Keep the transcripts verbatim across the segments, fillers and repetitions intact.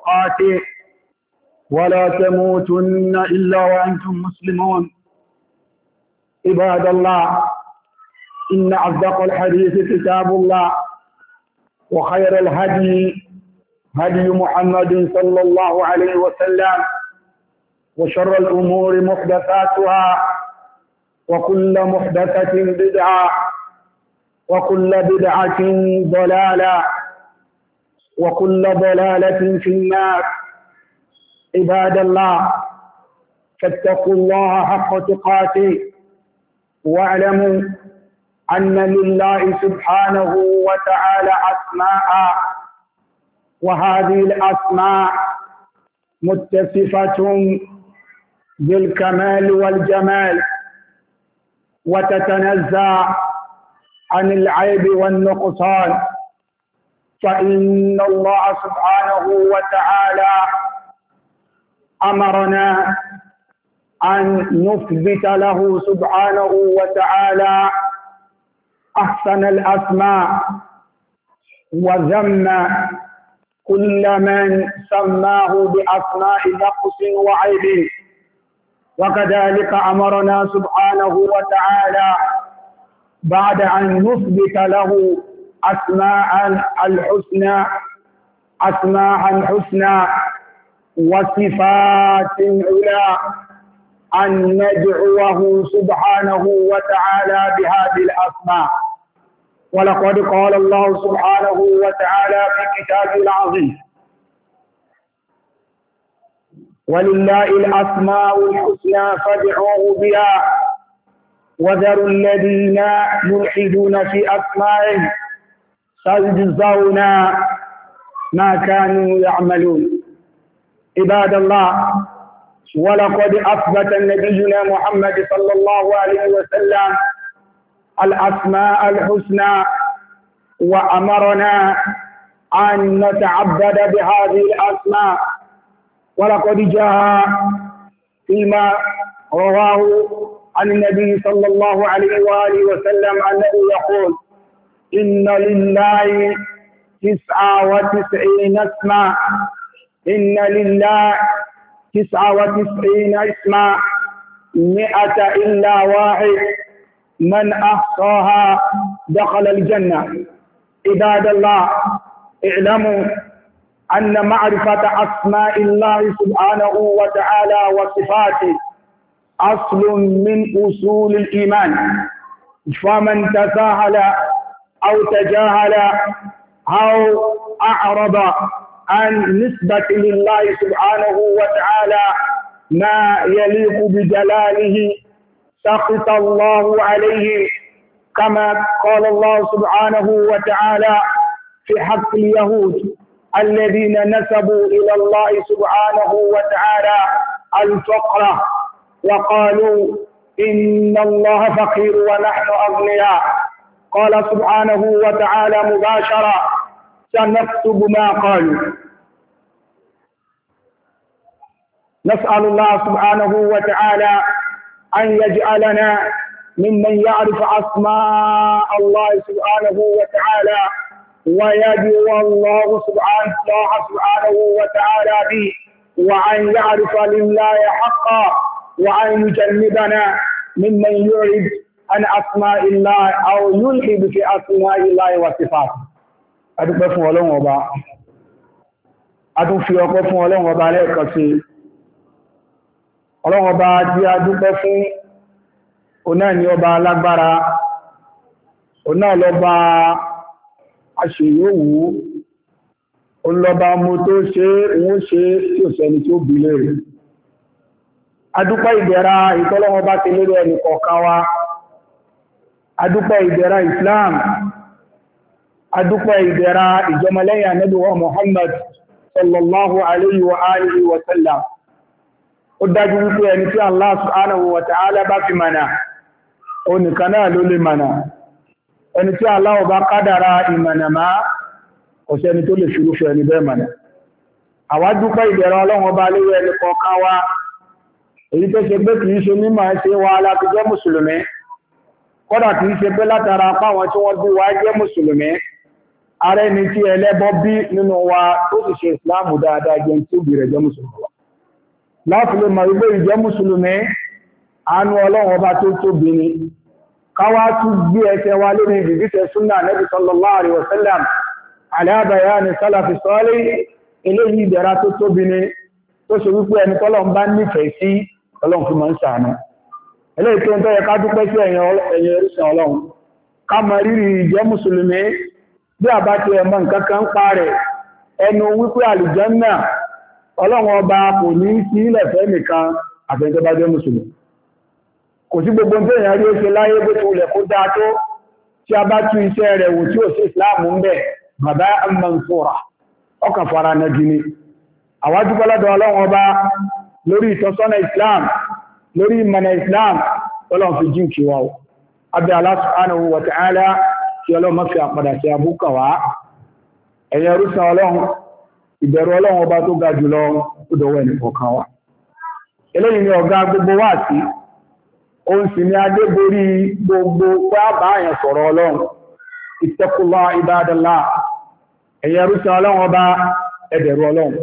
تقاته ولا تموتن إلا وأنتم مسلمون. عباد الله، إن أصدق الحديث كتاب الله، وخير الهدي هدي محمد صلى الله عليه وسلم، وشر الأمور محدثاتها، وكل محدثة بدعة، وكل بدعة ضلالة، وكل ضلالة في النار. عباد الله، فاتقوا الله حق تقاته، واعلموا أن لله سبحانه وتعالى أسماء، وهذه الأسماء متصفة بالكمال والجمال، وتتنزه عن العيب والنقصان. فإن الله سبحانه وتعالى أمرنا أن نثبت له سبحانه وتعالى أحسن الأسماء، وذم كل من سماه بأسماء نقص وعيب. وكذلك أمرنا سبحانه وتعالى بعد أن نثبت له أسماء الحسنى أسماء حسنى وصفات علا أن ندعوه سبحانه وتعالى بهذه الأسماء. ولقد قال الله سبحانه وتعالى في كتابه العظيم: ولله الأسماء الحسنى فادعوه بها وذروا الذين يلحدون في أسمائه سيجزون ما كانوا يعملون. عباد الله، ولقد أثبت نبينا محمد صلى الله عليه وسلم الأسماء الحسنى، وأمرنا أن نتعبد بهذه الأسماء. ولقد جاء فيما رواه عن النبي صلى الله عليه وآله وسلم أنه يقول: إن لله تسعة وتسعين اسما إن لله تسعة وتسعين اسما مئة إلا واحد، من أحصاها دخل الجنة. عباد الله، اعلموا أن معرفة أسماء الله سبحانه وتعالى وصفاته أصل من أصول الإيمان، فمن تساهل أو تجاهل أو أعرض عن نسبة لله سبحانه وتعالى ما يليق بجلاله سخط الله عليه، كما قال الله سبحانه وتعالى في حق اليهود الذين نسبوا إلى الله سبحانه وتعالى الفقر، وقالوا إن الله فقير ونحن أغنياء. قال سبحانه وتعالى مباشرة: سنكتب ما قالوا. نسأل الله سبحانه وتعالى أن يجعلنا ممن يعرف أسماء الله سبحانه وتعالى ويدعو الله سبحانه سبحانه وتعالى به، وأن يعرف لله حقا، وأن يجنبنا ممن يعرض عن أسماء الله أو يلحد في أسماء الله وصفاته. adúpẹ́ fún Ọlọ́run Ọba, a tún fi ọpẹ́ fún Ọlọ́run Ọba lẹ́ẹ̀kan sí. Ọlọ́run Ọba tí a dúpẹ́ fún, òun náà ni ọba alágbára, òun náà lọ́ba aṣèyówù, òun lọ́ba mo tó ṣe òun ṣe tí ò sẹ́ni tí ó bí lérè. Adúpẹ́ ìdẹ̀ra ìtọ́lọ́run Ọba ti lórí ẹnì kọ̀ọ̀kan wa, adúpẹ́ ìdẹ̀ra Islam, adúpẹ́ ìdẹ̀ra ìjọmọlẹ́yìn Ànábì wa Muhammad sallallahu alayhi wa alihi wa sallam. Ó dájú wípé ẹni tí Allah subhanahu wa ta'ala bá fi mọ̀nà, ó nìkan náà ló lè mọ̀nà. Ẹni tí Allah bá kádàrá ìmọ̀nà máa, kò sẹ́ni tó lè ṣùrúfẹ́ ẹni bẹ́ẹ̀ mọ̀nà. Àwa dúpẹ́ ìdẹ̀ra Ọlọ́run Ọba lórí ẹni kọ̀ọ̀kan wa, èyí tó ṣe pé kìí ṣe mímọ̀ ṣe wa láti jẹ́ Mùsùlùmí, kódà kìí ṣe pé látara páwọn tí wọ́n bí wa jẹ́ Mùsùlùmí, ààrẹ ni tí ẹlẹ́bọ bí nínú wa ó sì ṣe ìsìláàmù dáadáa jẹ́ tí ó bèèrè jẹ́ mùsùlùmí wa láti lè mọ̀ wípé ìjẹ́ mùsùlùmí àánú ọlọ́run ọba tó tóbi ni káwá tún gbé ẹsẹ̀ wa lórí ìdíjíṣẹ́ súnà Nabi sallallahu alaihi wasallam ala bayani salafi salih eléyìí ìdẹ̀ra tó tóbi ni tó ṣe wípé ẹni tọ́lọ́run bá nífẹ̀ẹ́ sí ọlọ́run fi máa ń ṣàánú eléyìí tó ń tọ́yẹ ká dúpẹ́ sí ẹ̀yìn orísun ọlọ́run ká mọ rírì ìjẹ́ mùsùlùmí bí a bá ti ẹ̀mọ́ nǹkan kan pa rẹ̀ ẹnu wípé àlùjánnà ọlọ́run ọba kò ní sí ilẹ̀ fẹ́ nìkan àfẹ́ntọ́ bá jẹ́ mùsùlùmí kò sí gbogbo tó èèyàn rí ó ṣe láyé bó ti wulẹ̀ kó dáa tó tí a bá tú iṣẹ́ rẹ̀ wò tí ò sí ìsìláàmù ń bẹ̀ bàbá mansura ọkàn fara na gini àwájú pọ́lọ́dọ̀ ọlọ́run ọba lórí ìtọ́sọ́nà islam lórí ìmọ̀nà islam ọlọ́run fi jíǹ kí wa o abẹ́ Allah subhanahu wa ta'ala kí ọlọ́run má fi àpadà sí abúkà wá ẹ̀yẹ rúsan ọlọ́run ìbẹ̀rù ọlọ́run ọba tó ga jùlọ ó dọ̀wọ́ ẹnì kọ̀ọ̀kan wa eléyìí ni ọ̀gá gbogbo wá sí òun sì ni adéborí gbogbo pàápàá àyàn sọ̀rọ̀ ọlọ́run ittaqullah ibadallah ẹ̀yẹ rúsan ọlọ́run ọba ẹbẹ̀rù ọlọ́run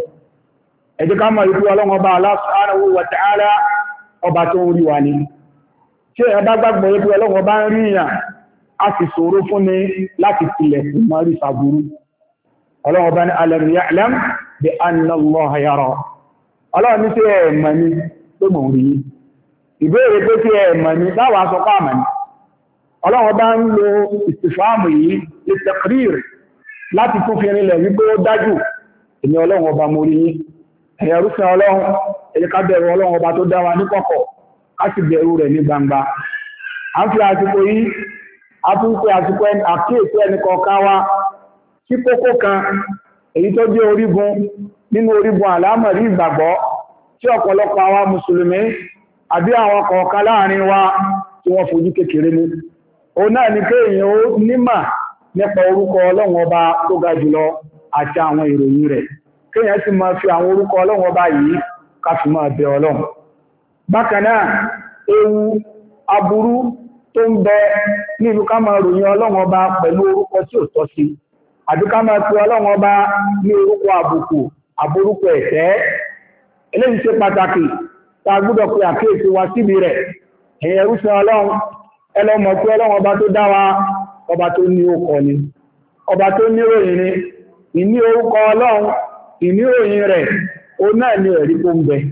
ẹ jẹ́ ká mọ̀ ìpú ọlọ́run ọba Allah subhanahu wa ta'ala ọba tó ń rí wa ní tí ẹ bá gbàgbọ́ ìpú ọlọ́run ọba ń rí ìyàn a sì ṣòro fún ni láti tilẹ̀ fún mọ́rí sàbúrú ọlọ́run ọba ní alam ya'lam bi anna Allaha yara ọlọ́run ní sí ẹ̀mọ̀ ni tó mọ̀ rí ìbéèrè pé sí ẹ̀mọ̀ ni láwàá sọ pé àmọ̀ ni ọlọ́run ọba ń lo istifhamu yìí li taqrir láti tún fi rinlẹ̀ wípé ó dájú èmi ọlọ́run ọba mo rí yín ẹ̀yà rúfẹ́ ọlọ́run ẹ̀yẹ ká bẹ̀rù ọlọ́run ọba tó dá wa ní kọ̀kọ̀ ká sì bẹ̀rù rẹ̀ ní gbangba a ń fi àsìkò yìí a tún pé àsìkò àkíyèsí ẹnì kọ̀ọ̀kan wa sí kókó kan èyí tó jẹ́ orígun nínú orígun àlámọ̀rí ìgbàgbọ́ tí ọ̀pọ̀lọpọ̀ àwa mùsùlùmí àbí àwọn kọ̀ọ̀kan láàrin wa tí wọ́n fojú kékeré mú òun náà ni kéèyàn ó nímà nípa orúkọ ọlọ́run ọba tó ga jùlọ àti àwọn ìròyìn rẹ̀ kéèyàn sì máa fi àwọn orúkọ ọlọ́run ọba yìí ká fi máa bẹ ọlọ́run bákan náà ewu aburú tó ń bẹ nínú ká máa ròyìn ọlọ́run ọba pẹ̀lú orúkọ tí ò tọ́ sí àbí ká máa pe ọlọ́run ọba ní orúkọ àbùkù àbórúkọ ẹ̀tẹ́ eléyìí ṣe pàtàkì tá a gbọ́dọ̀ pe àkíyèsí wa síbi rẹ̀ ẹ̀yẹ rúṣin ọlọ́run ẹlọ́mọ̀ pé ọlọ́run ọba tó dá wa ọba tó ní orúkọ ni ọba tó ní ròyìn ni ìní orúkọ ọlọ́run ìní ròyìn rẹ̀ ó náà ní ẹ̀rí tó ń bẹ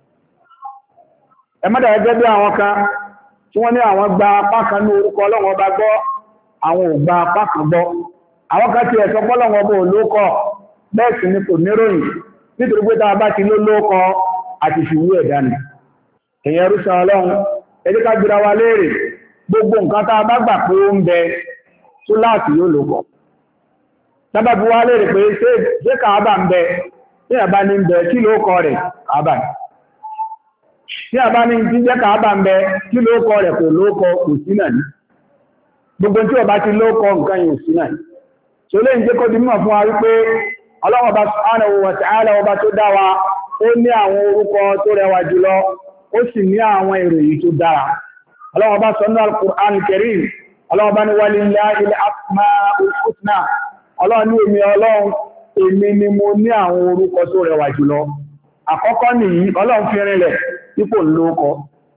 ẹmọ́dà ẹgbẹ́ bí àwọn kan tí wọ́n ní àwọn gba apá kan ní orúkọ ọlọ́run ọba gbọ́ àwọn ò gba apá kan gbọ́ àwọn kan ti ẹ̀sọ́ pọ́lọ́run ọba olóòkọ bẹ́ẹ̀ sì ni kò níròyìn nítorí pé tá a bá ti ló lóòkọ àti fìwú ẹ̀dá ni èyàn rúṣan ọlọ́run ẹ jẹ́ ká gbéra wa léèrè gbogbo nǹkan tá a bá gbà pé ó ń bẹ tó láti yóò lóòkọ sábàbí wá léèrè pé ṣé kàábà ń bẹ tí àbá ní ń bẹ kí lóòkọ rẹ̀ kàábà ní tí àbá ní ti jẹ́ kàábà ń bẹ kí lóòkọ rẹ̀ kò lóòkọ kò sí náà ní gbogbo tí ọba ti lóòkọ nǹkan yìí sí náà tó lè ń jẹ́ kó di mọ̀ fún wa wípé Ọlọ́hun Ọba subhanahu wa ta'ala ọba tó dá wa ó ní àwọn orúkọ tó rẹwà jùlọ ó sì ní àwọn ìròyìn tó dára Ọlọ́hun Ọba sọ ní Al-Qur'an Al-Karim Ọlọ́hun Ọba ní walillahil asma'ul husna Ọlọ́run ní èmi Ọlọ́run èmi ni mo ní àwọn orúkọ tó rẹwà jùlọ àkọ́kọ́ nìyí Ọlọ́run fi rinlẹ̀ ipò lóókọ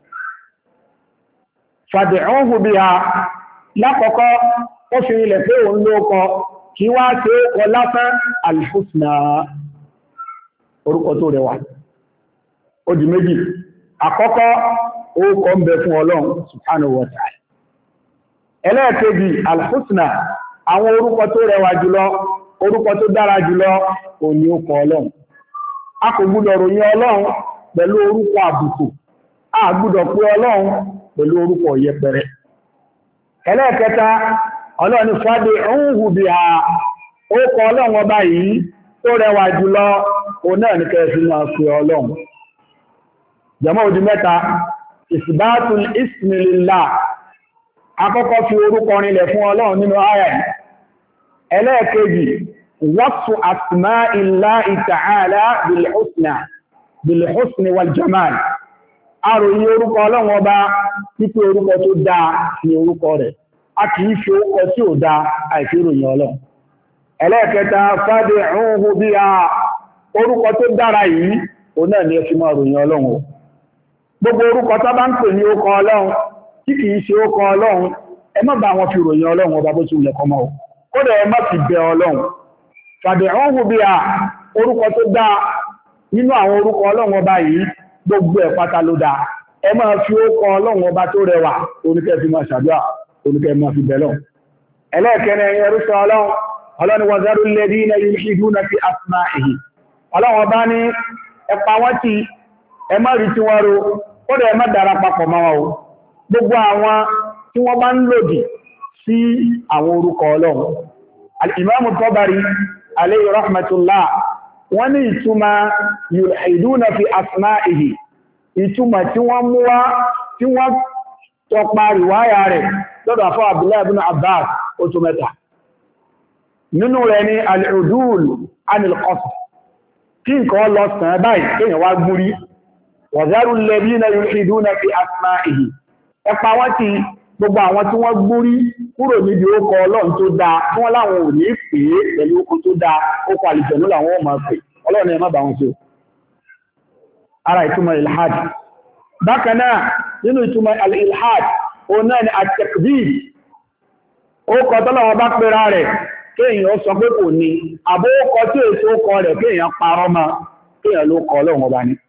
fad'uhu biha lákọ̀ọ́kọ́ ó fi rinlẹ̀ pé òun lóókọ kí wá ṣe ó lásán al-husna orúkọ tó rẹwà ó di méjì àkọ́kọ́ orúkọ ń bẹ fún Ọlọ́run subhanahu wa ta'ala ẹlẹ́ẹ̀kejì al-husna àwọn orúkọ tó rẹwà jùlọ orúkọ tó dára jùlọ òní okọ̀ Ọlọ́run a kò gbúdọ̀ ròyìn Ọlọ́run pẹ̀lú orúkọ àbùkù a gbúdọ̀ pé Ọlọ́run pẹ̀lú orúkọ yẹpẹrẹ ẹlẹ́ẹ̀kẹta Ọlọ́run ní fàdé ọ̀hún bí i orúkọ Ọlọ́run ọba yìí tó rẹwà jùlọ òun náà ní kẹfì máa fi Ọlọ́run jàmá ó di mẹ́ta isbatul ismi lillah àkọ́kọ́ fi orúkọ rinlẹ̀ fún Ọlọ́run nínú àyà yìí ẹlẹ́ẹ̀kejì wasfu asma'illahi ta'ala bil husna bil husni wal jamal àròyìn orúkọ Ọlọ́run ọba títí orúkọ tó dáa ní orúkọ rẹ̀ a kì í fi orúkọ tí ò dáa àìfi ròyìn Ọlọ́run ẹlẹ́ẹ̀kẹta fad'uhu biha orúkọ tó dára yìí o náà ni ẹ fi máa ròyìn ọlọ́run gbogbo orúkọ tó bá ń pè ní orúkọ ọlọ́run tí kìí ṣe orúkọ ọlọ́run ẹ má bá wọn fi ròyìn ọlọ́run ọba bó ti wùlẹ̀ kọmọ kódà ẹ má fi bẹ ọlọ́run fad'uhu biha orúkọ tó dá nínú àwọn orúkọ ọlọ́run ọba yìí gbogbo ẹ̀ pátá ló dá ẹ máa fi orúkọ ọlọ́run ọba tó rẹwà oníkẹ́ fi máa ṣàdúrà oníkẹ́ máa fi bẹ̀lọ́ ẹlẹ́ẹ̀kẹ́rin ẹ̀yẹ rúṣọ ọlọ́run ọlọ́run wàzárù alladhina yulhiduna fi asma'ihi ọlọ́run ọba ní ẹpa wọ́n tí ẹ má rí tí wọ́n ro ó dẹ̀ má dára papọ̀ mọ́ wọn o gbogbo àwọn tí wọ́n bá ń lòdì sí àwọn orúkọ ọlọ́run al-Imam Tabari alayhi rahmatullah wọ́n ní ìtumọ̀ yulhiduna fi asma'ihi ìtumọ̀ tí wọ́n mú wá tí wọ́n tọpa rìwáyà rẹ̀ lọ́dọ̀ àfọ́ Abdullahi ibn Abbas ó tó mẹ́ta nínú rẹ̀ ni al-udul anil qasd kí nǹkan lọ sàn báyìí kéèyàn wá gúrí wàzárù alladhina yulhiduna fi asma'ihi ẹpa wọ́n ti gbogbo àwọn tí wọ́n gúrí kúrò níbi ókọ ọlọ́run tó dáa tí wọ́n láwọn ò ní pè é pẹ̀lú ókọ tó dáa ókọ àlìjẹ̀nú làwọn ò máa pè ọlọ́run ẹ má bá wọn ṣe ara ìtumọ̀ ilhad bákan náà nínú ìtumọ̀ al-ilhad òun náà ni at-takdhib ókọ tọ́lọ́wọ́ bá pera rẹ̀ kéèyàn sọ pé kò ní àbókọ tí èso kọ rẹ̀ kéèyàn parọ́ mọ́ kéèyàn ló kọ ọlọ́run ọba ní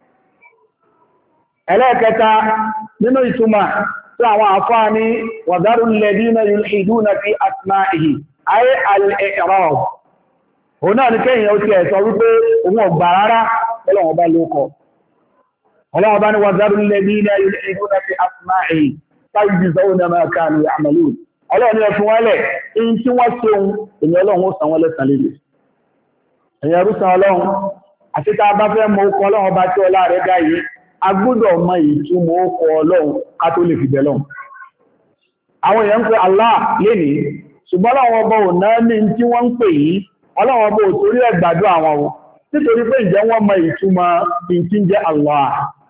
ẹlẹ́ẹ̀kẹta nínú ìtumọ̀ tí àwọn àfáà ní wàdárù alladhina yulhiduna fi asma'ihi ay al-i'rab òun náà ni kéèyàn ó ti ẹ̀sọ wípé òun ọgbà rárá ọlọ́run ọba ló kọ ọlọ́run ọba ní wàdárù alladhina yulhiduna fi asma'ihi sayujzawna ma kanu ya'malun ọlọ́run ni ẹfún wọ́n lẹ̀ in tí wọ́n ṣe ohun èyí ọlọ́run ó san wọ́n lẹ́san lè ẹ̀yẹ rúsan ọlọ́run àti tá a bá fẹ́ mọ okọ ọlọ́run bá tí ọlá rẹ̀ dá yìí a gbọ́dọ̀ mọ ìtumọ̀ okọ ọlọ́run ká tó lè fi bẹ̀ lọ́run àwọn èèyàn ń pè Allah lénìí ṣùgbọ́n ọlọ́run ọba ò náà ní tí wọ́n ń pè yìí ọlọ́run ọba ò torí ẹ̀ gbàdúrà àwọn o nítorí pé ìjẹ́ wọ́n mọ ìtumọ̀ tí ń jẹ́ Allah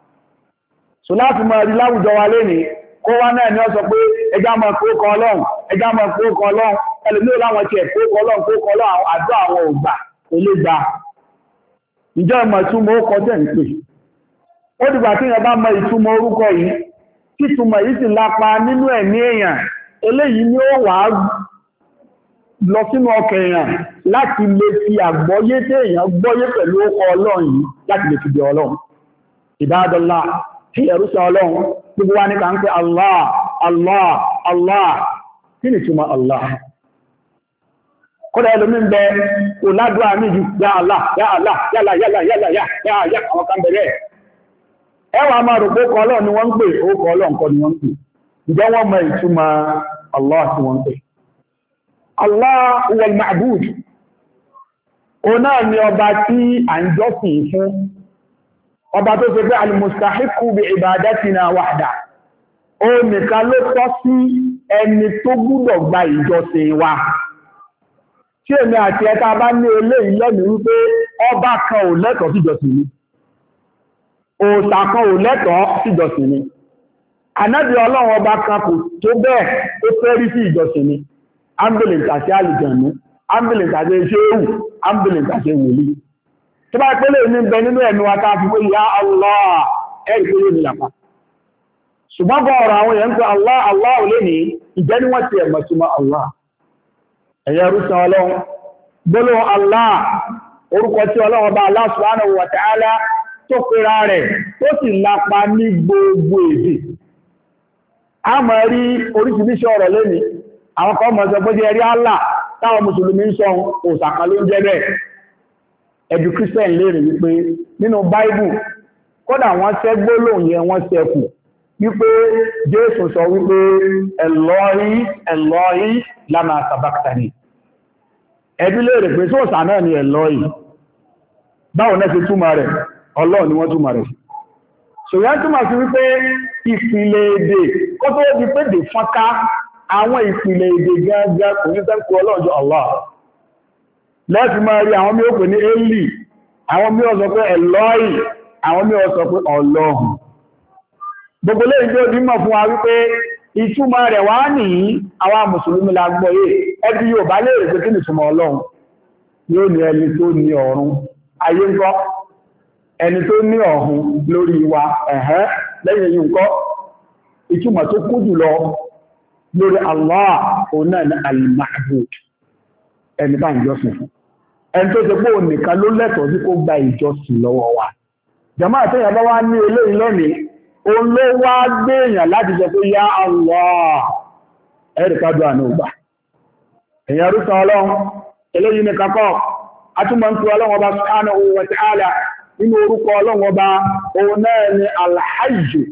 so láti mọ rí láwùjọ wa lénìí kó wá náà ni ó sọ pé ẹjá mọ̀ kó kọ ọlọ́run ẹjá mọ̀ kó kọ ọlọ́run ẹlùmí láwọn tí ẹ̀ kó kọ ọlọ́run kó kọ ọlọ́run àdó àwọn ògbà olè gba ìjọ ìmọ̀ ìtumọ̀ ó kọ tẹ̀ ń pè ó dìgbà tí èèyàn bá mọ ìtumọ̀ orúkọ yìí tí ìtumọ̀ yìí sì lápa nínú ẹ̀mí èèyàn eléyìí ni ó wà lọ sínú ọkàn èèyàn láti lè fi àgbọ́yé tí èèyàn gbọ́yé pẹ̀lú ọkọ̀ ọlọ́run yìí láti lè fi bẹ̀ ọlọ́run ìbádọ́lá ẹ̀rúsọ ọlọ́run gbogbo wa ní ká ń pè Allah Allah Allah kí ni túnmọ̀ Allah kọ́dá ẹlòmí ń bẹ oládùá ní jù ya Allah ya Allah yálà yálà yálà yá yá àwọn kan bẹ̀rẹ̀ ẹwà máa rò pé kọ́ ọlọ́run ni wọ́n ń pè ó kọ́ ọlọ́run kọ́ ni wọ́n ń pè ǹjẹ́ wọ́n mọ ìtumọ̀ Allah tí wọ́n ń pè Allah huwal ma'bud òun náà ni ọba tí à ń jọ́sìn fún ọba tó ṣe pé al-mustahiqu bi ibadatina wahda ó nìkan ló tọ́ sí ẹni tó gbúdọ̀ gba ìjọsìn wa tí èmi àti ẹta bá ní eléyìí lẹ́nu wípé ọba kan ò lẹ́tọ̀ọ́ síjọsìn ni òòṣà kan ò lẹ́tọ̀ọ́ síjọsìn ni ànábì ọlọ́run ọba kan kò tó bẹ́ẹ̀ ó fẹ́ rí sí ìjọsìn ni ambulance àti àlùjànnú ambulance àti ṣéhù ambulance àti wòlíì tó bá pẹ́lẹ̀ ní bẹ nínú ẹ̀mí wa káàkiri pé ya Allah ẹ̀rì pé yóò ní yàpá ṣùgbọ́n bọ́ ọ̀rọ̀ àwọn èèyàn tó Allah Allah ò lè ní ìjẹ́ ní wọ́n ti ẹ̀mọ̀ túnmọ̀ Allah ẹ̀yẹ rúsan ọlọ́run gbóló Allah orúkọ tí ọlọ́run bá Allah subhanahu wa ta'ala tó pera rẹ̀ tó sì lápa ní gbogbo èdè a mọ̀ rí oríṣiríṣi ọ̀rọ̀ lónìí àwọn kan mọ̀ sọ pé jẹ́ rí Allah táwọn mùsùlùmí ń sọ òsàkà ló ń jẹ́ bẹ́ẹ̀ ẹ̀dù Christian lè rí wípé nínú Bible kódà wọ́n ṣẹ́ gbólóhùn yẹn wọ́n ṣẹ́kù wípé Jésù sọ wípé Eloi Eloi lama sabachthani ẹ̀dù lè rí pé sóòsà náà ni Eloi báwọn náà ṣe túmọ̀ rẹ̀ Ọlọ́run ni wọ́n túmọ̀ rẹ̀ ṣòyán túmọ̀ sí wípé ìpìlẹ̀ èdè kó tó di pé dè fọ́nká àwọn ìpìlẹ̀ èdè gángan kò ní sẹ́kù Ọlọ́run jọ Allah lẹ́fì máa rí àwọn mí ó pè ní Eli àwọn mí ó sọ pé Eloi àwọn mí ó sọ pé Ọlọ́run gbogbo lè jẹ́ òdímọ̀ fún wa wípé ìtumọ̀ rẹ̀ wá ní àwa mùsùlùmí la gbọ́ yé ẹbí yóò bá lè rẹ̀ pé kí ni ìtumọ̀ Ọlọ́run yóò ní ẹni tó ní ọ̀run ayé ńkọ́ ẹni tó ní ọ̀run lórí wa ẹ̀hẹ́ lẹ́yìn èyí ńkọ́ ìtumọ̀ tó kú jùlọ lórí Allah òun náà ní al-ma'bud ẹni bá ń jọ́sìn fún ẹni tó ṣe pé òun nìkan ló lẹ́tọ̀ọ́ sí kó gba ìjọsìn lọ́wọ́ wa jàmá àtẹ́yàn bá wá ní eléyìí lónìí òun ló wá gbé èèyàn láti sọ pé yá Allah ẹ̀rìkádọ́ àná ògbà èèyàn rúsan ọlọ́run eléyìí ní kakọ́ atúmọ̀ ń tu ọlọ́run ọba subhanahu wa ta'ala nínú orúkọ ọlọ́run ọba òun náà ni alhajju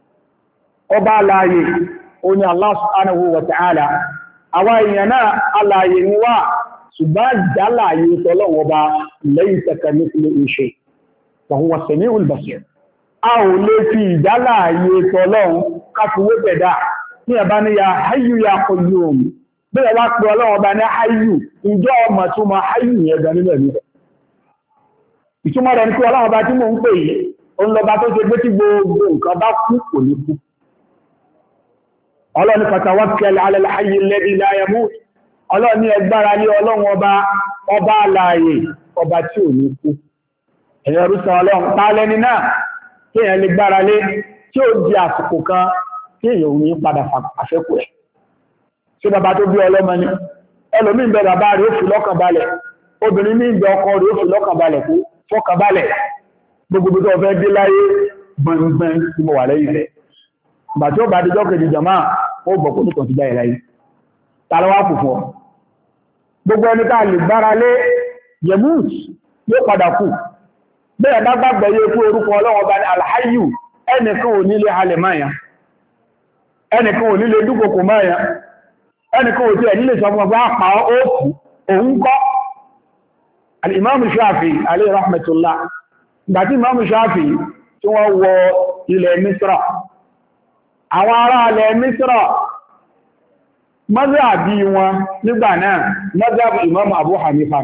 ọba aláyè òun ni Allah subhanahu wa ta'ala àwọn èèyàn náà aláyè ni wá ṣùgbọ́n jálàyè tọ́lọ́run ọba laysa kamithlihi shay wa huwa as-sami'ul basir a ò lè fi ìjálàyè tọ́lọ́run káfíwé pẹ̀dá ní ẹ̀bá ní ya hayyu ya qayyum bí ẹ wá pẹ ọlọ́run ọba ní hayyu ìjọ ọmọ tó ma hayyu yẹn gan nílẹ̀ nílẹ̀ ìtumọ̀ rẹ̀ ní pé ọlọ́run ọba tí mò ń pè yìí òun lọba tó ṣe pé tí gbogbo nǹkan bá kú kò ní kú ọlọ́run fatawakkal ala al-hayyi alladhi la yamut ọlọ́run ní ẹ gbára lé ọlọ́run ọba ọba alààyè ọba tí ò ní kú ẹ̀yẹ rúsan ọlọ́run ta lẹni náà tí èèyàn lè gbára lé tí ó di àsìkò kan tí èèyàn ò ní padà àfẹ́kù ẹ̀ ṣé bàbá tó bí ọlọ́mọ ni ẹlòmí ń bẹ bàbá rẹ̀ ó fi lọ́kàn balẹ̀ obìnrin ní ìbẹ̀ ọkọ rẹ̀ ó fi lọ́kàn balẹ̀ kó fọ́kàn balẹ̀ gbogbo tó fẹ́ dé láyé gbọ̀ngbọ̀n tí mo wà lẹ́yìn rẹ̀ ìgbà tí ó bá di jọ́kejì jàmá ó bọ̀ kó nìkan ti dá ìráyé ta ló wá kù fún ọ gbogbo ẹni tá a lè gbára lé yẹmúùs yóò padà kù bẹ́ẹ̀ bá gbàgbọ́ yé kú orúkọ ọlọ́wọ́ bá ní alhayu ẹnìkan ò nílé halẹ̀ máyà ẹnìkan ò nílé dúkòkò máyà ẹnìkan ò tí ẹ̀ nílé sọmọ bá pa óòkú òun kọ́ al'imamu Shafi alayhi rahmatullah ìgbàtí imamu Shafi tí wọ́n wọ ilẹ̀ Misra àwọn ará ilẹ̀ Misra mazhabi wọn nígbà náà mazhabi imamu Abu Hanifa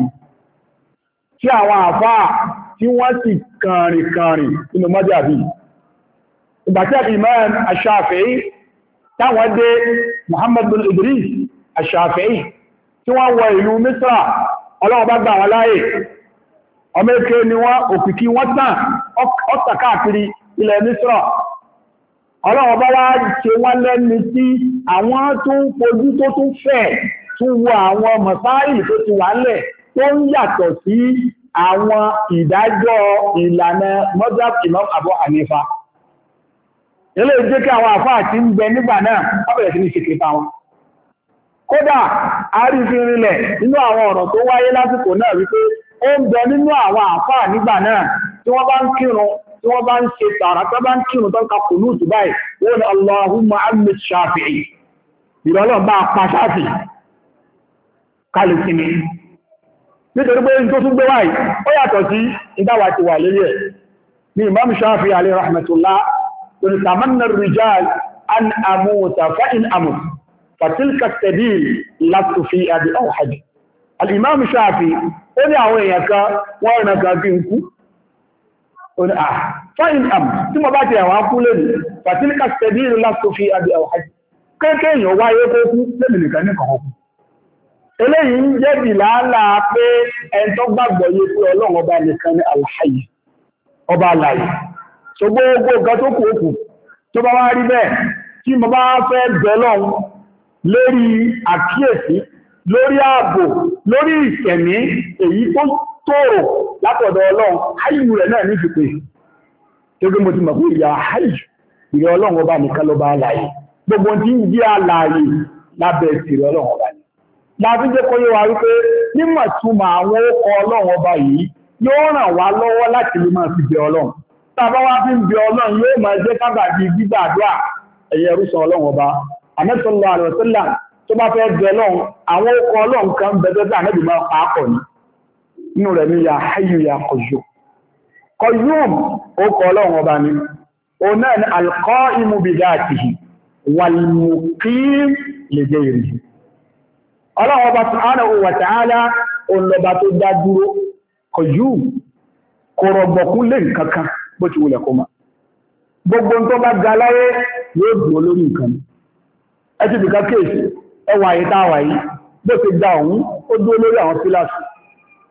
tí àwọn àfáà tí wọ́n sì kànrìn kànrìn nínú mazhabi ìgbàtí imam Shafi'i táwọn dé Muhammad bin Idris Ash-Shafi'i tí wọ́n wọ ìlú Misra ọlọ́wọ́ bá gbà wọn láyé ọmọ èké ni wọ́n òkìkí wọ́n tàn ọ́tà káàkiri ilẹ̀ Misra ọlọ́wọ́ bá wá ṣe wọ́n lẹ́ni tí àwọn tó ń fojú tó tún fẹ́ tún wo àwọn mọ̀sáìlì tó ti wà lẹ̀ tó ń yàtọ̀ sí àwọn ìdájọ́ ìlànà mazhab Imam Abu Hanifa ilé ìjẹ́ kí àwọn àfáà tí ń bẹ nígbà náà wọ́n bẹ̀rẹ̀ sí ní ṣe kìrìtà wọn kódà àrífìnrinlẹ̀ nínú àwọn ọ̀rọ̀ tó wáyé lásìkò náà wípé ó ń bẹ nínú àwọn àfáà nígbà náà tí wọ́n bá ń kírun tí wọ́n bá ń ṣe tààrà tó bá ń kírun tó ń ka kùnúùtù báyìí wọ́n ni Allahumma ammit Shafi'i ìrọ̀lọ́ bá pa Shafi'i kálù sí ni nítorí pé tó tún gbé wáyìí ó yàtọ̀ sí ìdáwà ti wà lórí ẹ̀ ní Imam Shafi'i alayhi rahmatullah تتمنى الرجال أن أموت فإن أموت فتلك السبيل لست فيها بأوحد الإمام الشافعي قل يا وينك وانا كافينكو قل آه فإن أموت ثم باتي وأقول فتلك السبيل لست فيها بأوحد كيكي يوا يكوكو لمن كان يكوكو eléyìí ń jẹ́ bìláàlá pé ẹn tó gbàgbọ́ yé pé Ọlọ́run ọba nìkan ní al-hayy ọba alààyè so gbogbo nǹkan tó kù òkù tó bá wá rí bẹ́ẹ̀ tí mo bá fẹ́ bẹ̀lọ́n lórí àkíyèsí lórí ààbò lórí ìṣẹ̀mí èyí tó tòrò látọ̀dọ̀ Ọlọ́run hayyu rẹ̀ náà ní fipè tó gbé mo ti mọ̀ pé ìyá hayyu ìrẹ́ Ọlọ́run ọba nìkan ló bá alààyè gbogbo tí ń jẹ́ alààyè lábẹ́ ìrẹ́ Ọlọ́run ọba ni láti jẹ́ kó yé wa wípé nímọ̀ túmọ̀ àwọn ọkọ̀ Ọlọ́run ọba yìí yóò ràn wá lọ́wọ́ láti lè máa fi bẹ Ọlọ́run tàbá wá fi ń bí Ọlọ́run yóò máa jẹ́ kábàdì gbígbàdúrà ẹ̀yẹ rúsan Ọlọ́run ọba Ànábì sallallahu alaihi wasallam tó bá fẹ́ bẹ Ọlọ́run àwọn okọ̀ Ọlọ́run kan bẹ̀rẹ̀ tí Ànábì máa pàápọ̀ ní inú rẹ̀ ní ya hayyu ya qayyum qayyum okọ̀ Ọlọ́run ọba ni o náà ni al-qa'imu bi dhatihi wal-muqim li ghayrihi Ọlọ́run ọba subhanahu wa ta'ala olọba tó dá dúró qayyum kò rọ̀gbọ̀kú lè nǹkankan bó ti wulẹ̀ kó ma gbogbo tó bá ga láyé yóò dúró lórí nǹkan ẹ ti bìkà kéèsì ẹwà ayé táwà yìí bó ti dá òun ó dúró lórí àwọn pílàsì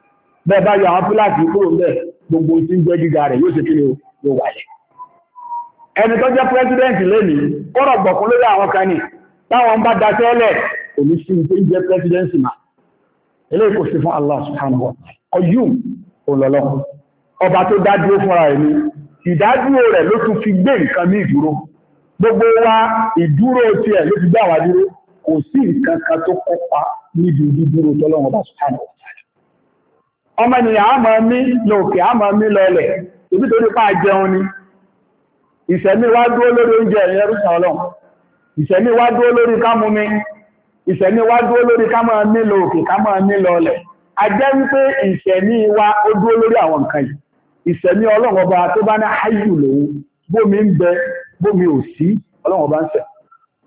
bẹ́ẹ̀ bá yọ àwọn pílàtì kúrò ń bẹ̀ gbogbo tí ń jẹ́ gíga rẹ̀ yóò ṣe kí ni ó wáyẹ̀. ẹni tó jẹ́ pírẹ́sidẹ́ǹtì lónìí kọ́rọ̀ gbọ̀kún lórí àwọn kan ní táwọn bá daṣẹ́lẹ̀ òní sí tó ń jẹ́ pírẹ́sidẹ́ǹtì mà eléyìí kò sí fún Allah subhanahu wa ta'ala ọyún òlọ́lọ́ ọba tó dádúró fúnra rẹ̀ ni ìdádúró rẹ̀ ló tún fi gbé nǹkan ní ìdúró gbogbo wa ìdúró tiẹ̀ ló fi gbé àwa dúró kò sí nǹkan kan tó kópa níbi ìdúró tọ́lọ́wọ́n bá subhanahu wa ta'ala ọmọ ènìyàn á máa mí lókè á máa mí lọlẹ̀ ibi tó nípa jẹun ni ìṣẹ̀mí wá dúró lórí oúnjẹ ẹ̀yẹrúsàn ọlọ́run ìṣẹ̀mí wá dúró lórí ká mú mi ìṣẹ̀mí wá dúró lórí ká máa mí lókè ká máa mí lọlẹ̀ a jẹ́ wípé ìṣẹ̀mí wa ó dúró lórí àwọn nǹkan yìí ìṣẹ̀mí ọlọ́run ọba tó bá ní háyù lòun bómi ń bẹ bómi ò sí ọlọ́run ọba ń ṣẹ̀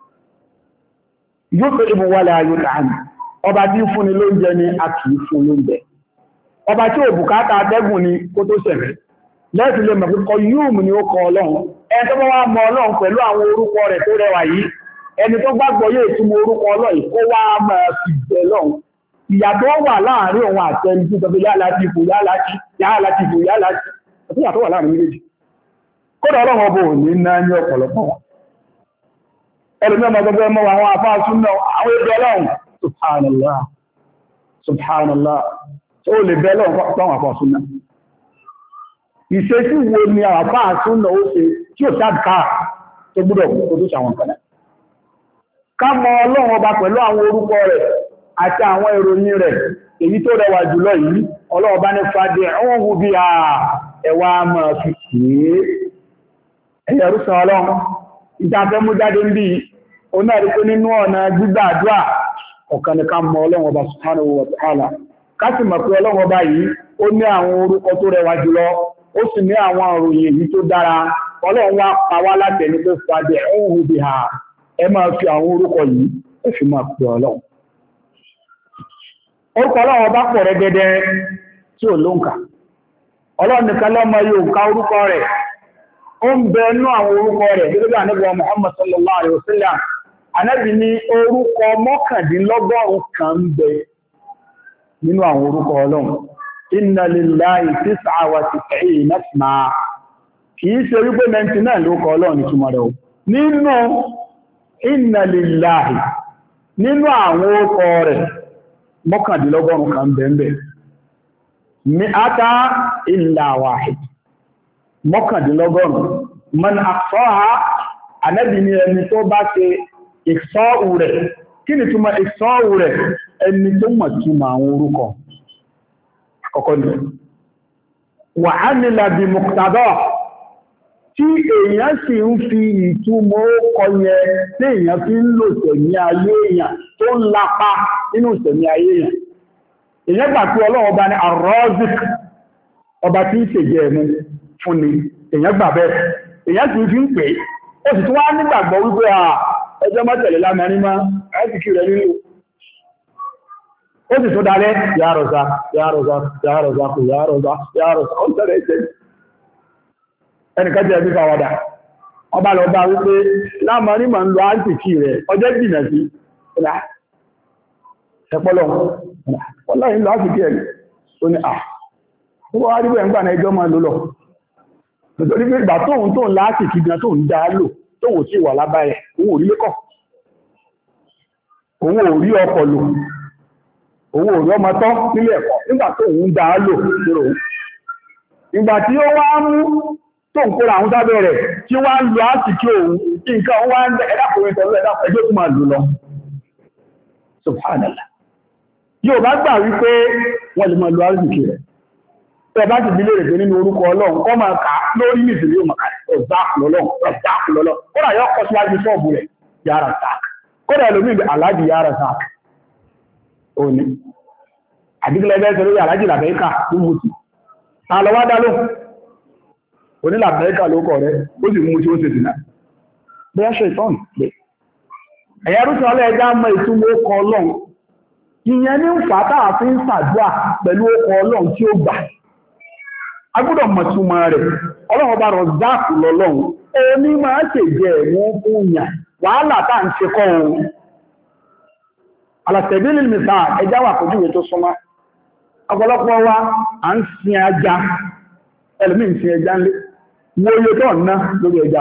yóò fẹ́ ìbò wà láàyò tààmì ọba tí fúnni lóúnjẹ ni a kì í fún lóúnjẹ ọba tí ò bùkátà atẹ́gùn ni kó tó ṣẹ̀rẹ̀ lẹ́ẹ̀tì lè mọ̀ pípọ̀ yúùmù ni ó kọ ọlọ́run ẹni tó bá wá mọ ọlọ́run pẹ̀lú àwọn orúkọ rẹ̀ tó rẹwà yìí ẹni tó gbàgbọ́ yé ìtumọ̀ orúkọ ọlọ́run kó wá máa fi jẹ lọ́run ìyà tó wà láàrin òun àti ẹni tí sọfẹ́ yálà ti fò yálà ti yálà ti fò yálà ti ọ̀tún yà tó wà láàrin méjèèjì kódà ọlọ́run ọbọ̀ ò ní ná ní ọ̀pọ̀lọpọ̀ wọn ẹlùmí ọmọ gbogbo ẹmọ àwọn afá súnmọ́ àwọn ẹgbẹ́ ọlọ́run subhanallah subhanallah ó lè bẹ́ lọ́wọ́ pàwọn afá súnmọ́ ìṣesí wo ni àwọn afá súnmọ́ ó ṣe tí ó sáàdùká tó gbọ́dọ̀ kó tó ṣàwọn kan náà ká mọ ọlọ́run ọba pẹ̀lú àwọn orúkọ rẹ̀ àti àwọn ìròyìn rẹ̀ èyí tó rẹwà jùlọ yìí ọlọ́run bá ní fàdé ẹ̀wọ̀n wù bí i ẹwà máa fi kìí ẹ̀yẹ̀rúsàn ọlọ́run ìdáfẹ́ mú jáde ń bí onáàrí pé nínú ọ̀nà gbígbàdúà ọ̀kan ní ká mọ ọlọ́run ọba subhanahu wa ta'ala ká sì mọ̀ pé ọlọ́run ọba yìí ó ní àwọn orúkọ tó rẹwà jùlọ ó sì ní àwọn òròyìn èyí tó dára ọlọ́run wá pa wá láti ẹni pé fàdé ẹ̀wọ̀n wù bí i ẹ máa fi àwọn orúkọ yìí ẹ fi máa pè ọlọ́run orúkọ ọlọ́run ọba pọ̀ rẹ́gẹ́dẹ́ tí ò lóǹkà ọlọ́run nìkan lọ́mọ yóò ká orúkọ rẹ̀ ó ń bẹ nú àwọn orúkọ rẹ̀ gẹ́gẹ́ bí ànábì Muhammad sallallahu alaihi wasallam ànábì ní orúkọ mọ́kàndínlọ́gọ́rùn kan ń bẹ nínú àwọn orúkọ ọlọ́run inna lillahi tis'a wa tis'ina isma kìí ṣe wípé ninety nine lórúkọ ọlọ́run ìtumọ̀ rẹ̀ nínú inna lillahi nínú àwọn orúkọ rẹ̀ mọ́kàndínlọ́gọ́rùn kan bẹ̀m̀bẹ̀ mi'ata illa wahid mọ́kàndínlọ́gọ́rùn man ahsaha Ànábì ní ẹni tó bá ṣe ìṣọ́ù rẹ̀ kí ni túnmọ̀ ìṣọ́ù rẹ̀ ẹni tó mọ̀ túnmọ̀ àwọn orúkọ àkọ́kọ́ ni wa amila bi muqtada tí èèyàn sì ń fi ìtumọ̀ ọkọ̀ yẹn tí èèyàn fi ń lò tẹ̀mí ayé èèyàn tó ń lapa nínú tẹ̀mí ayé èèyàn èèyàn gbà pé Ọlọ́run ọba ní Ar-Razik ọba tí ń ṣèjẹ́ ẹ̀mú fún ni èèyàn gbà bẹ́ẹ̀ èèyàn sì fi ń pè ó sì tún wá nígbàgbọ́ wípé à ẹjọ́ mọ́tẹ̀lẹ̀ lámẹ́rin máa láti kí rẹ̀ nínú ó sì tún dalẹ́ Ya Razzaq Ya Razzaq Ya Razzaq Ya Razzaq Ya Razzaq ó ń tẹ̀lé ẹ̀ṣẹ́ ẹnìkan jẹ́ ẹbí fàwádà ọba lọ bá wípé láàmà ní ma ń lo áńtìkì rẹ̀ ọjọ́ jìnà sí ọ̀nà ẹ̀pọ̀lọ̀ ọlọ́rin lọ áńtìkì ẹ̀ tó ní à ó wá rí bẹ́ẹ̀ ń gbà náà ẹjọ́ máa lò lọ nítorí pé ìgbà tóun tóun láásìkì gan tóun dá lò tóun sí wà lábá ẹ̀ òun ò rí lẹ́kọ̀ òun ò rí ọkọ̀ lò òun ò rí ọmọ tọ́ nílé ẹ̀kọ́ nígbà tóun dá lò lóró ìgbà tí ó wá mú tó ń kóra àwọn sábẹ́ rẹ̀ tí wá ń lọ áti kí òun kí nǹkan wá ń ẹ̀dàkùnrin tọ̀lú ẹjọ́ tó máa lò lọ. Subhanallah. Yóò bá gbà wípé wọ́n lè máa lọ áti rẹ̀. Tẹ́ bá ti bílé rẹ̀ pé nínú orúkọ Ọlọ́run kọ́ máa kà lórí nìsìlẹ̀ yóò máa kà ọ̀záàkùlọ́lọ́ ọ̀záàkùlọ́lọ́. Kódà yóò kọ́ síwájú sọ́ọ̀bù rẹ̀ Ya Razzaq. Kódà ẹlòmíì bí Aláàjì Ya Razzaq. Òní. Àdígbìlẹ̀ bẹ́ẹ̀ sọ lórí Aláàjì Làbẹ́ríkà tó mú ti. Ta lọ wá dá lóhùn onílà mẹ́ríkà ló kọ̀ rẹ̀ ó sì mú tí ó sì dìnà bí ẹ́ ṣe ìtọ́n pé ẹ̀yà rúṣọ́ ọlọ́ ẹjá mọ́ ìtumọ̀ ọkọ̀ Ọlọ́run ìyẹn ní ń fà táà fi ń ṣàdúà pẹ̀lú ọkọ̀ Ọlọ́run tí ó gbà a gbọ́dọ̀ mọ̀ túmọ̀ rẹ̀ Ọlọ́run bá Razzaq lọ́lọ́run oní máa ṣe jẹ ẹ̀wọ̀n fún yàn wàhálà tá à ń ṣe kọ́ ohun alàtẹ̀bílì mìsà ẹjá wà kojú tó súnmọ́ ọ̀pọ̀lọpọ̀ wa à ń sin ajá ẹlòmí ń sin ẹja ńlé wo iye tó ná lórí ẹja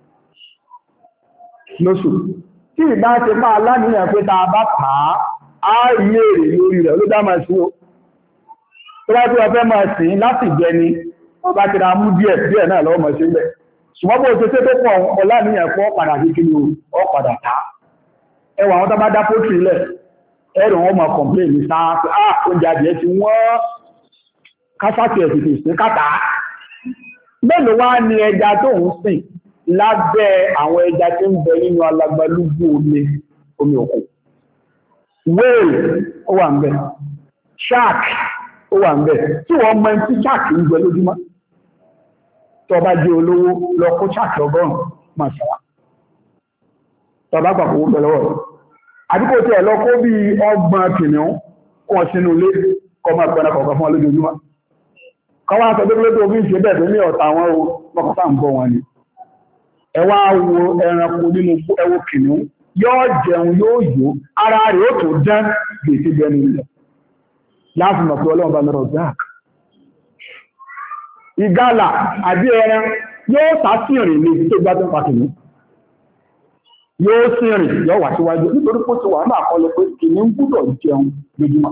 lóṣù tí ìbá ti máa láníyàn pé ta bá tà á á rí èrè lórí rẹ̀ ló dá máa sí o tó bá tí wọ́n fẹ́ máa sìn láti jẹ ni wọ́n bá ti ra mú díẹ̀ díẹ̀ náà lọ́wọ́ mọ̀ sí ilẹ̀ ṣùgbọ́n bó ṣe tó pọ̀ ọláníyàn pọ̀ padà sí kí ni ó padà tá ẹwà àwọn tó bá dá pótìrì lẹ̀ ẹ̀rù wọn máa kọ̀m̀plé ní sáà pé á oúnjẹ adìẹ ti wọ́n kásáàtì ẹ̀sìtì sí kàtà mélòó wá ní ẹja tó ń sìn lábẹ́ àwọn ẹja tí ń bẹ nínú alagbalúgbú omi omi òkun whale ó wà ń bẹ shark ó wà ń bẹ tí wọ́n mọ tí shark ń jẹ lójúmọ́ tó bá jẹ́ olówó lọ kó shark ọgọ́rùn-ún máa ṣàwà tó bá pàpọ̀ owó pẹ̀lú ọ̀rọ̀ àdúgbò tí ẹ̀ lọ kó bí ọgbọ̀n kìnìún kọ́ sínú ilé kọ́ máa pẹ̀lú ọkọ̀ fún ọlójoojúmọ́ kọwàá sọ pé tó bí ṣe bẹ̀rẹ̀ ní ọ̀tà wọn o mọ́kàtà ń bọ́ wọn ni ẹwà wo ẹranko nínú ẹwọ kìnnìún yóò jẹun yóò yó ara rẹ̀ ó tó dán gbèsè bẹnu ilẹ̀ láàfin mọ̀ pé ọlọ́run bá mẹ́rọ jack ìgalà àbí ẹran yóò sásìrìn ní tó gbá tó pàkìnnì yóò sìrìn yóò wà síwájú nítorí pé tó wà náà kọlọ pé kìnnìún gbúdọ̀ jẹun lójúmọ́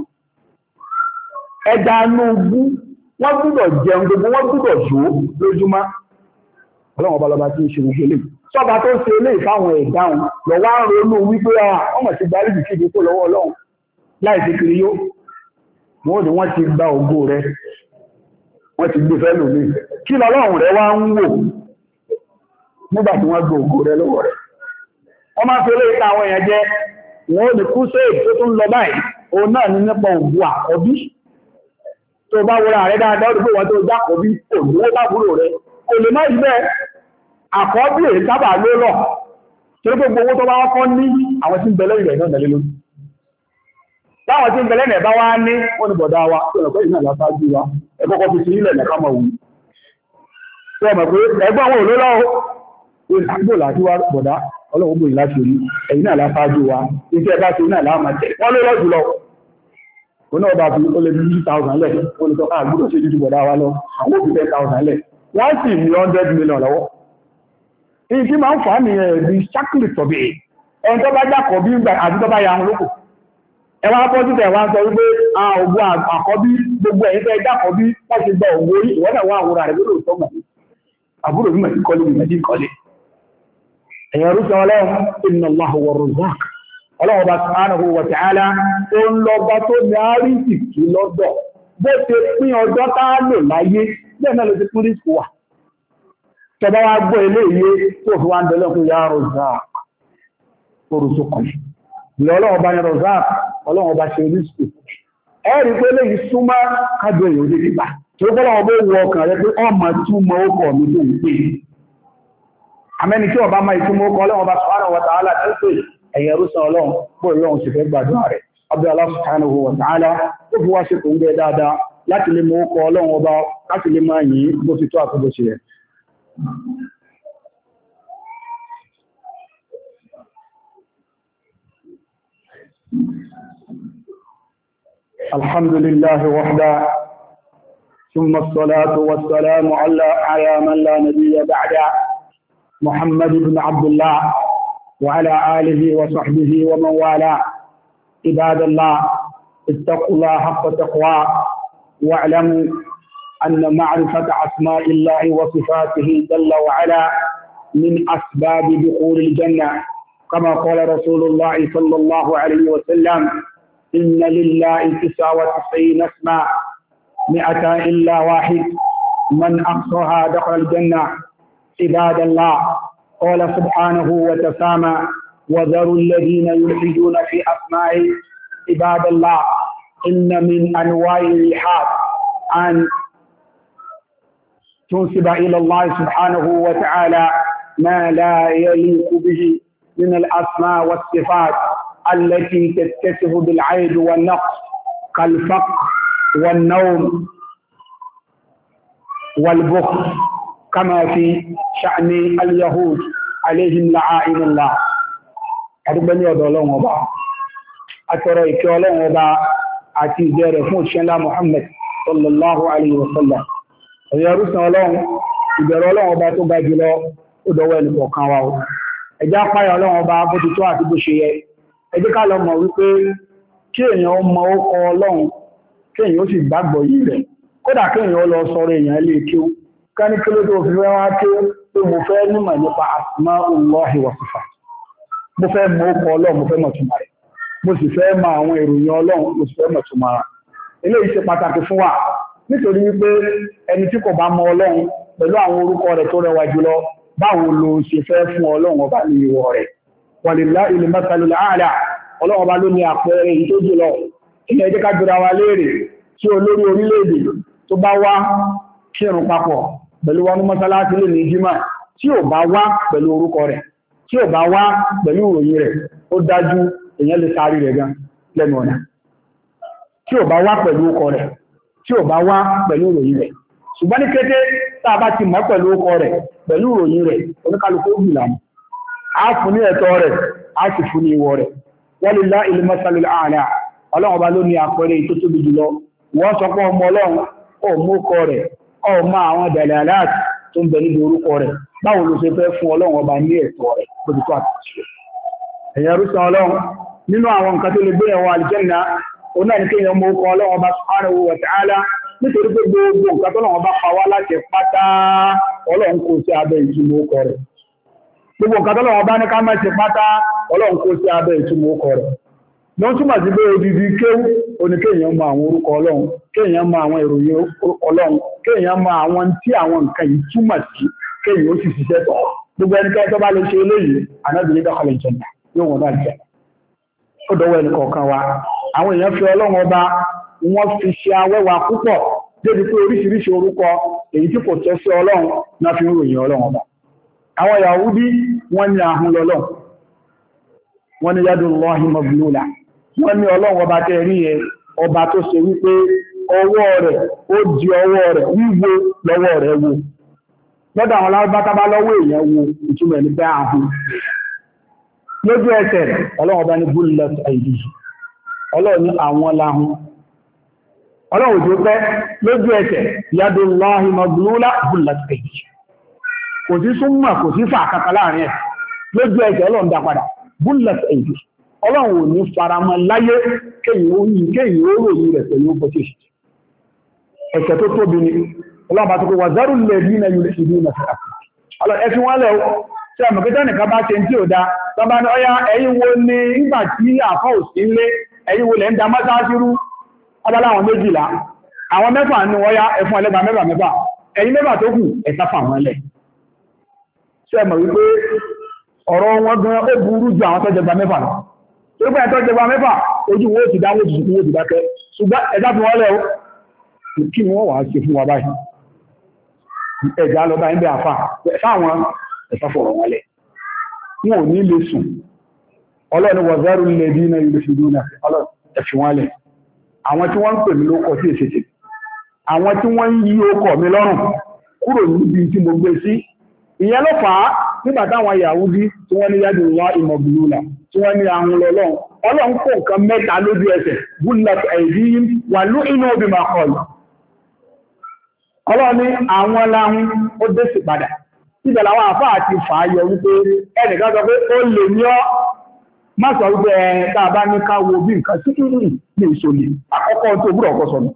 ẹja nú bú wọ́n gbúdọ̀ jẹun gbogbo wọ́n gbúdọ̀ ṣó lójúmọ́ ọlọ́run ọba lọba tí ń ṣe gbogbo eléyìí sọ́ba tó ń ṣe eléyìí fáwọn ẹ̀dáhùn lọ wá ń ronú wípé ọmọ ti gba àríjì kéde kó lọ́wọ́ ọlọ́run láì sí kiri yó wọ́n ní wọ́n ti gba ògo rẹ wọ́n ti gbé fẹ́ lòmí kí lọ́lọ́run rẹ wá ń wò nígbà tí wọ́n gba ògo rẹ lọ́wọ́ rẹ wọ́n máa ń fi eléyìí ta àwọn èèyàn jẹ wọ́n ní kú sí èyí tó tún lọ báyìí òun náà ní nípa ògo àkọ́bí tó bá wọ́n rẹ̀ dáadáa ó dìbò wọ́n tó jákọ̀ bí òdúwó lábúrò rẹ̀ kò lè má rí bẹ́ẹ̀ àkọ́bí èyí sábà ló lọ tí ó gbogbo owó tó bá wọ́kọ́ ní àwọn tí ń bẹ̀lẹ̀ ìrẹ̀ náà lẹ́lẹ́ lórí láwọn tí ń bẹ̀lẹ̀ ìrẹ̀ bá wá ní wọ́n ní bọ̀dá wa tó lọ̀pẹ́ ìrìnà lásáájú wa ẹgbọ́kọ́ fi sí ilẹ̀ nẹ̀ká mọ̀ wù tó ọmọ pé ẹgbọ́n wọn ò ló lọ́wọ́ ìgbò láti wá bọ̀dá ọlọ́wọ́ bòyí láti orí ẹ̀yìn náà lásáájú wa iṣẹ́ bá ti náà láàmà tẹ̀ wọ́n ló lọ́ jùlọ oní ọba fi ó lè bí two thousand lẹ̀ olùtọ́ká àgbúrò sí ìjú bọ̀dá wa lọ àwọn òbí ten thousand lẹ̀ wọ́n sì ní one hundred million lọ́wọ́ èyí tí máa ń fà á nìyẹn bí ṣákìlì tọ̀bí ẹni tó bá jákọ̀ bí gbà àti tó bá ya àwọn olóko ẹwà pọ́jú tẹ̀ wá sọ wípé ògùn àkọ́bí gbogbo ẹ̀yìn tẹ́ jákọ̀ bí wọ́n ti gba òwò orí ìwọ́n náà wá àwòrán rẹ̀ lórí ìtọ́mọ̀ àbúrò bí mẹ̀sí kọ́lé bí mẹ̀sí kọ́lé ẹ̀yìn orúkọ ọlọ́run inna Allahu war-razzaq ọlọ́run bá subhanahu wa ta'ala tó ń lọ́gbà tó ní àríṣìkí lọ́dọ̀ bó ṣe pín ọjọ́ tá a lò láyé bẹ́ẹ̀ náà ló ti pín ríṣkù wà tọba wá gbọ́ ilé iye tó fi wá ń bẹ̀lẹ̀ fún ya Razzaq orùsùkùn lọ́lọ́run bá ní Razzaq ọlọ́run bá ṣe ríṣkù ẹ̀rí pé lè súnmọ́ kájọ èèyàn lè gbà tó kọ́lọ́run bó wọ ọkàn rẹ pé ọmọ túmọ̀ ọkọ̀ mi tó ń pè àmẹ́ni tí ọba máa ìtumọ̀ ọkọ̀ ọlọ́run bá subhanahu wa ta'ala tó pè ẹ̀yẹ rúsàn ọlọ́run bó ìlọ́run sì fẹ́ gbàdúrà rẹ̀ abẹ́ Allah subhanahu wa ta'ala ó fi wá ṣe kò ń gẹ dáadáa láti lè mọ ọkọ̀ ọlọ́run ọba láti lè máa yìí bó ti tó àkóbó ṣe rẹ̀. alhamdulillahi wahda ثم الصلاة والسلام على على من لا نبي بعده محمد بن عبد الله وعلى آله وصحبه ومن والاه عباد الله اتقوا الله حق تقواه واعلموا أن معرفة أسماء الله وصفاته جل وعلا من أسباب دخول الجنة كما قال رسول الله صلى الله عليه وسلم إن لله تسعة وتسعين اسما مئة إلا واحد من أحصاها دخل الجنة عباد الله قال سبحانه وتسامى وذروا الذين يلحدون في أسمائه عباد الله إن من أنواع الإلحاد أن تنسب إلى الله سبحانه وتعالى ما لا يليق به من الأسماء والصفات التي تتصف بالعيب والنقص كالفقر والنوم والبخل كما في شأن اليهود عليهم لعائن الله أدبني أدولون وبا أترى إكيولون وبا àti ìjẹ́ rẹ̀ fún òṣìṣẹ́ ńlá Muhammad sallallahu alayhi wa sallam. Ẹ̀yẹ rúsàn ọlọ́run, ìbẹ̀rù ọlọ́run ọba tó ga jùlọ ó dọwọ́ ẹnì kọ̀ọ̀kan wa o. Ẹ jẹ́ apáyà ọlọ́run ọba bó ti tó àti bó ṣe yẹ. Ẹ jẹ́ ká lọ mọ̀ wípé kí èèyàn mọ orúkọ ọlọ́run, kí èèyàn ó sì gbàgbọ́ yìí rẹ̀. Kódà kí èèyàn lọ sọ̀rọ̀ èèyàn lè kí ó. Ká ní kí ló tó fi fẹ́ wá kí ó pé mo fẹ́ nímọ̀ nípa asma'ullahi wa sifat. Mo fẹ́ mọ orúkọ ọlọ́run, mo fẹ́ mọ̀ túmọ̀ rẹ̀. Mo sì fẹ́ mọ àwọn ìròyìn ọlọ́run, mo sì fẹ́ mọ̀ túmọ̀ rẹ̀. Eléyìí ṣe pàtàkì fún wa nítorí wípé ẹni tí kò bá mọ ọlọ́run pẹ̀lú àwọn orúkọ rẹ̀ tó rẹwà jùlọ, báwo ló ṣe fẹ́ fún ọlọ́run ọba ní ìwọ̀ rẹ̀. Walillahil masalul a'la, ọlọ́run ọba ló ní àpẹẹrẹ èyí tó jùlọ. Ilẹ̀ jẹ́ ká jọra wa léèrè tí olórí orílẹ̀-èdè tó bá wá kírun papọ̀ pẹ̀lú wọn ní mọ́sálásí lè ní jímà, tí ò bá wá pẹ̀lú orúkọ rẹ̀, tí ò bá wá pẹ̀lú ìròyìn rẹ̀, ó dájú èèyàn lè sáré rẹ̀ gan lẹ́nu ọ̀nà. Tí ò bá wá pẹ̀lú orúkọ rẹ̀, tí ò bá wá pẹ̀lú ìròyìn rẹ̀. Ṣùgbọ́n ní kété tá a bá ti mọ̀ pẹ̀lú orúkọ rẹ̀, pẹ̀lú ìròyìn rẹ̀, oníkálukú ó gbìlà mú. A fún ní ẹ̀tọ́ rẹ̀, a sì fún ní ìwọ̀ rẹ̀. Walillahil masalul a'la, ọlọ́run ọba ló ní àpẹẹrẹ tó tóbi jùlọ. Wọ́n sọ pé ọmọ ọlọ́run ó mú orúkọ rẹ̀, ó mọ àwọn dalalat tó ń bẹ níbi orúkọ rẹ̀. Báwo ló ṣe fẹ́ fún ọlọ́run ọba ní ẹ̀tọ́ rẹ̀ bó ti tó àti ṣe. Ẹ̀yẹ rúṣan ọlọ́run, nínú àwọn nǹkan tó lè gbé ẹ̀wọ̀n àlùjánnà, òun náà ní kí èèyàn mọ orúkọ ọlọ́run ọba subhanahu wa ta'ala, nítorí pé gbogbo nǹkan tó lọ́wọ́ bá pa wá láti pátá ọlọ́run kò sí abẹ́ ìtumọ̀ orúkọ rẹ̀. Gbogbo nǹkan tó lọ́wọ́ bá ní ká má ṣe pátá ọlọ́run kò sí abẹ́ ìtumọ̀ orúkọ rẹ̀. Ló ń túmọ̀ sí pé odidi kéwú oní kéèyàn mọ àwọn orúkọ ọlọ́run, kéèyàn mọ àwọn ìròyìn ọlọ́run, kéèyàn mọ àwọn tí àwọn nǹkan yìí túmọ̀ sí, kéèyàn ó sì ṣiṣẹ́ tọ̀. Gbogbo ẹnikẹ́ni tó bá lè ṣe eléyìí, Ànábì dakhala al-janna, yóò wọ́n náà jẹ́. Ó dọwọ́ ẹnì kọ̀ọ̀kan wa. Àwọn èèyàn fi ọlọ́run ọba wọ́n fi ṣe awẹ́wà púpọ̀ débi pé oríṣiríṣi orúkọ èyí tí kò tẹ́ sí ọlọ́run náà fi ń ròyìn ọlọ́run ọba. Àwọn Yahudi wọ́n ní ahun lọ́lọ́, wọ́n ní yadullahi maglula, wọ́n ní ọlọ́run ọba tẹ́ rí ẹ ọba tó ṣe wípé ọwọ́ rẹ̀ ó di ọwọ́ rẹ̀ wíwo lọ́wọ́ rẹ̀ wo. Lọ́dọ̀ àwọn alábátábá lọ́wọ́ èèyàn wo ìtumọ̀ ní bẹ́ ahun. Lójú ẹsẹ̀ ọlọ́run ọba ní gullat aydihi, ọlọ́run ní àwọn lahun. Ọlọ́run tó pẹ́ lójú ẹsẹ̀ yadullahi maglula gullat aydihi. Kò sí súnmọ̀, kò sí fà kàkà láàrin ẹ̀. Lójú ẹsẹ̀ ọlọ́run dá padà gullat aydihi. Ọlọ́run ò ní faramọ́ láyé kéyìn ó ròyìn rẹ̀ pẹ̀lú ọkọ̀ tí ṣe. Ẹ̀ṣẹ̀ tó tóbi ni, ọlọ́run bá tó kó wà zarul ladina yulhiduna fi asma'ihi. Ọlọ́run ẹ fi wọ́n lẹ̀ tí a mọ̀ pé tẹ́nìkan bá ṣe tí ò dá, tọ́bá ní ọya ẹ̀yin wo ni ìgbà tí àfọ́ òsì ń lé, ẹ̀yin wo lẹ̀ ń da mọ́sáàsírú, ọbálá àwọn méjìlá, àwọn mẹ́fà ní wọ́n yá ẹfún ẹlẹ́gbà mẹ́fà mẹ́fà, ẹ̀yin mẹ́fà tó kù ẹ̀sá fà wọ́n lẹ̀. Ṣé ẹ mọ̀ wípé ọ̀rọ̀ wọn gan ó burú ju àwọn tọ́jọba mẹ́fà lọ. Tó gbà tọ́jọba mẹ́fà ojú wo ti dáwó tuntun wo ti dákẹ́, ṣùgbọ́n ẹ̀dá fi wọ́n lẹ̀ ó. Kí ni wọ́n wà á ṣe fún wa báyìí? Ẹ̀já lọ bá ń bẹ àfà, fáwọn ẹ̀sá fọ̀rọ̀ wọn lẹ̀. Wọn ò ní lè sùn. Ọlọ́run wa zarul ladina yulhiduna ọlọ́run ẹ̀fì wọn lẹ̀. Àwọn tí wọ́n ń pè mí lókọ sí èsèsè. Àwọn tí wọ́n ń yí ókọ mi lọ́rùn kúrò níbi tí mo gbé sí. Ìyẹn ló fà á nígbà táwọn Yahudi tí wọ́n ní yadullahi maglula, tí wọ́n ní ahun lọ́lọ́run. Ọlọ́run kó nǹkan mẹ́ta lójú ẹsẹ̀, gullat aydihim wa lu'inu bima qalu. Ọlọ́run ní àwọn láhun ó dé sí padà. Ibẹ̀ làwọn àfáà ti fà á yọ wípé ẹnìkan sọ pé ó lè ní ọ́. Má sọ wípé ẹ̀ tàà bá ní ká wo bí nǹkan sí ìrìn ní ìṣòlè àkọ́kọ́ tó gbúrọ̀ ọkọ̀ sọ̀nà.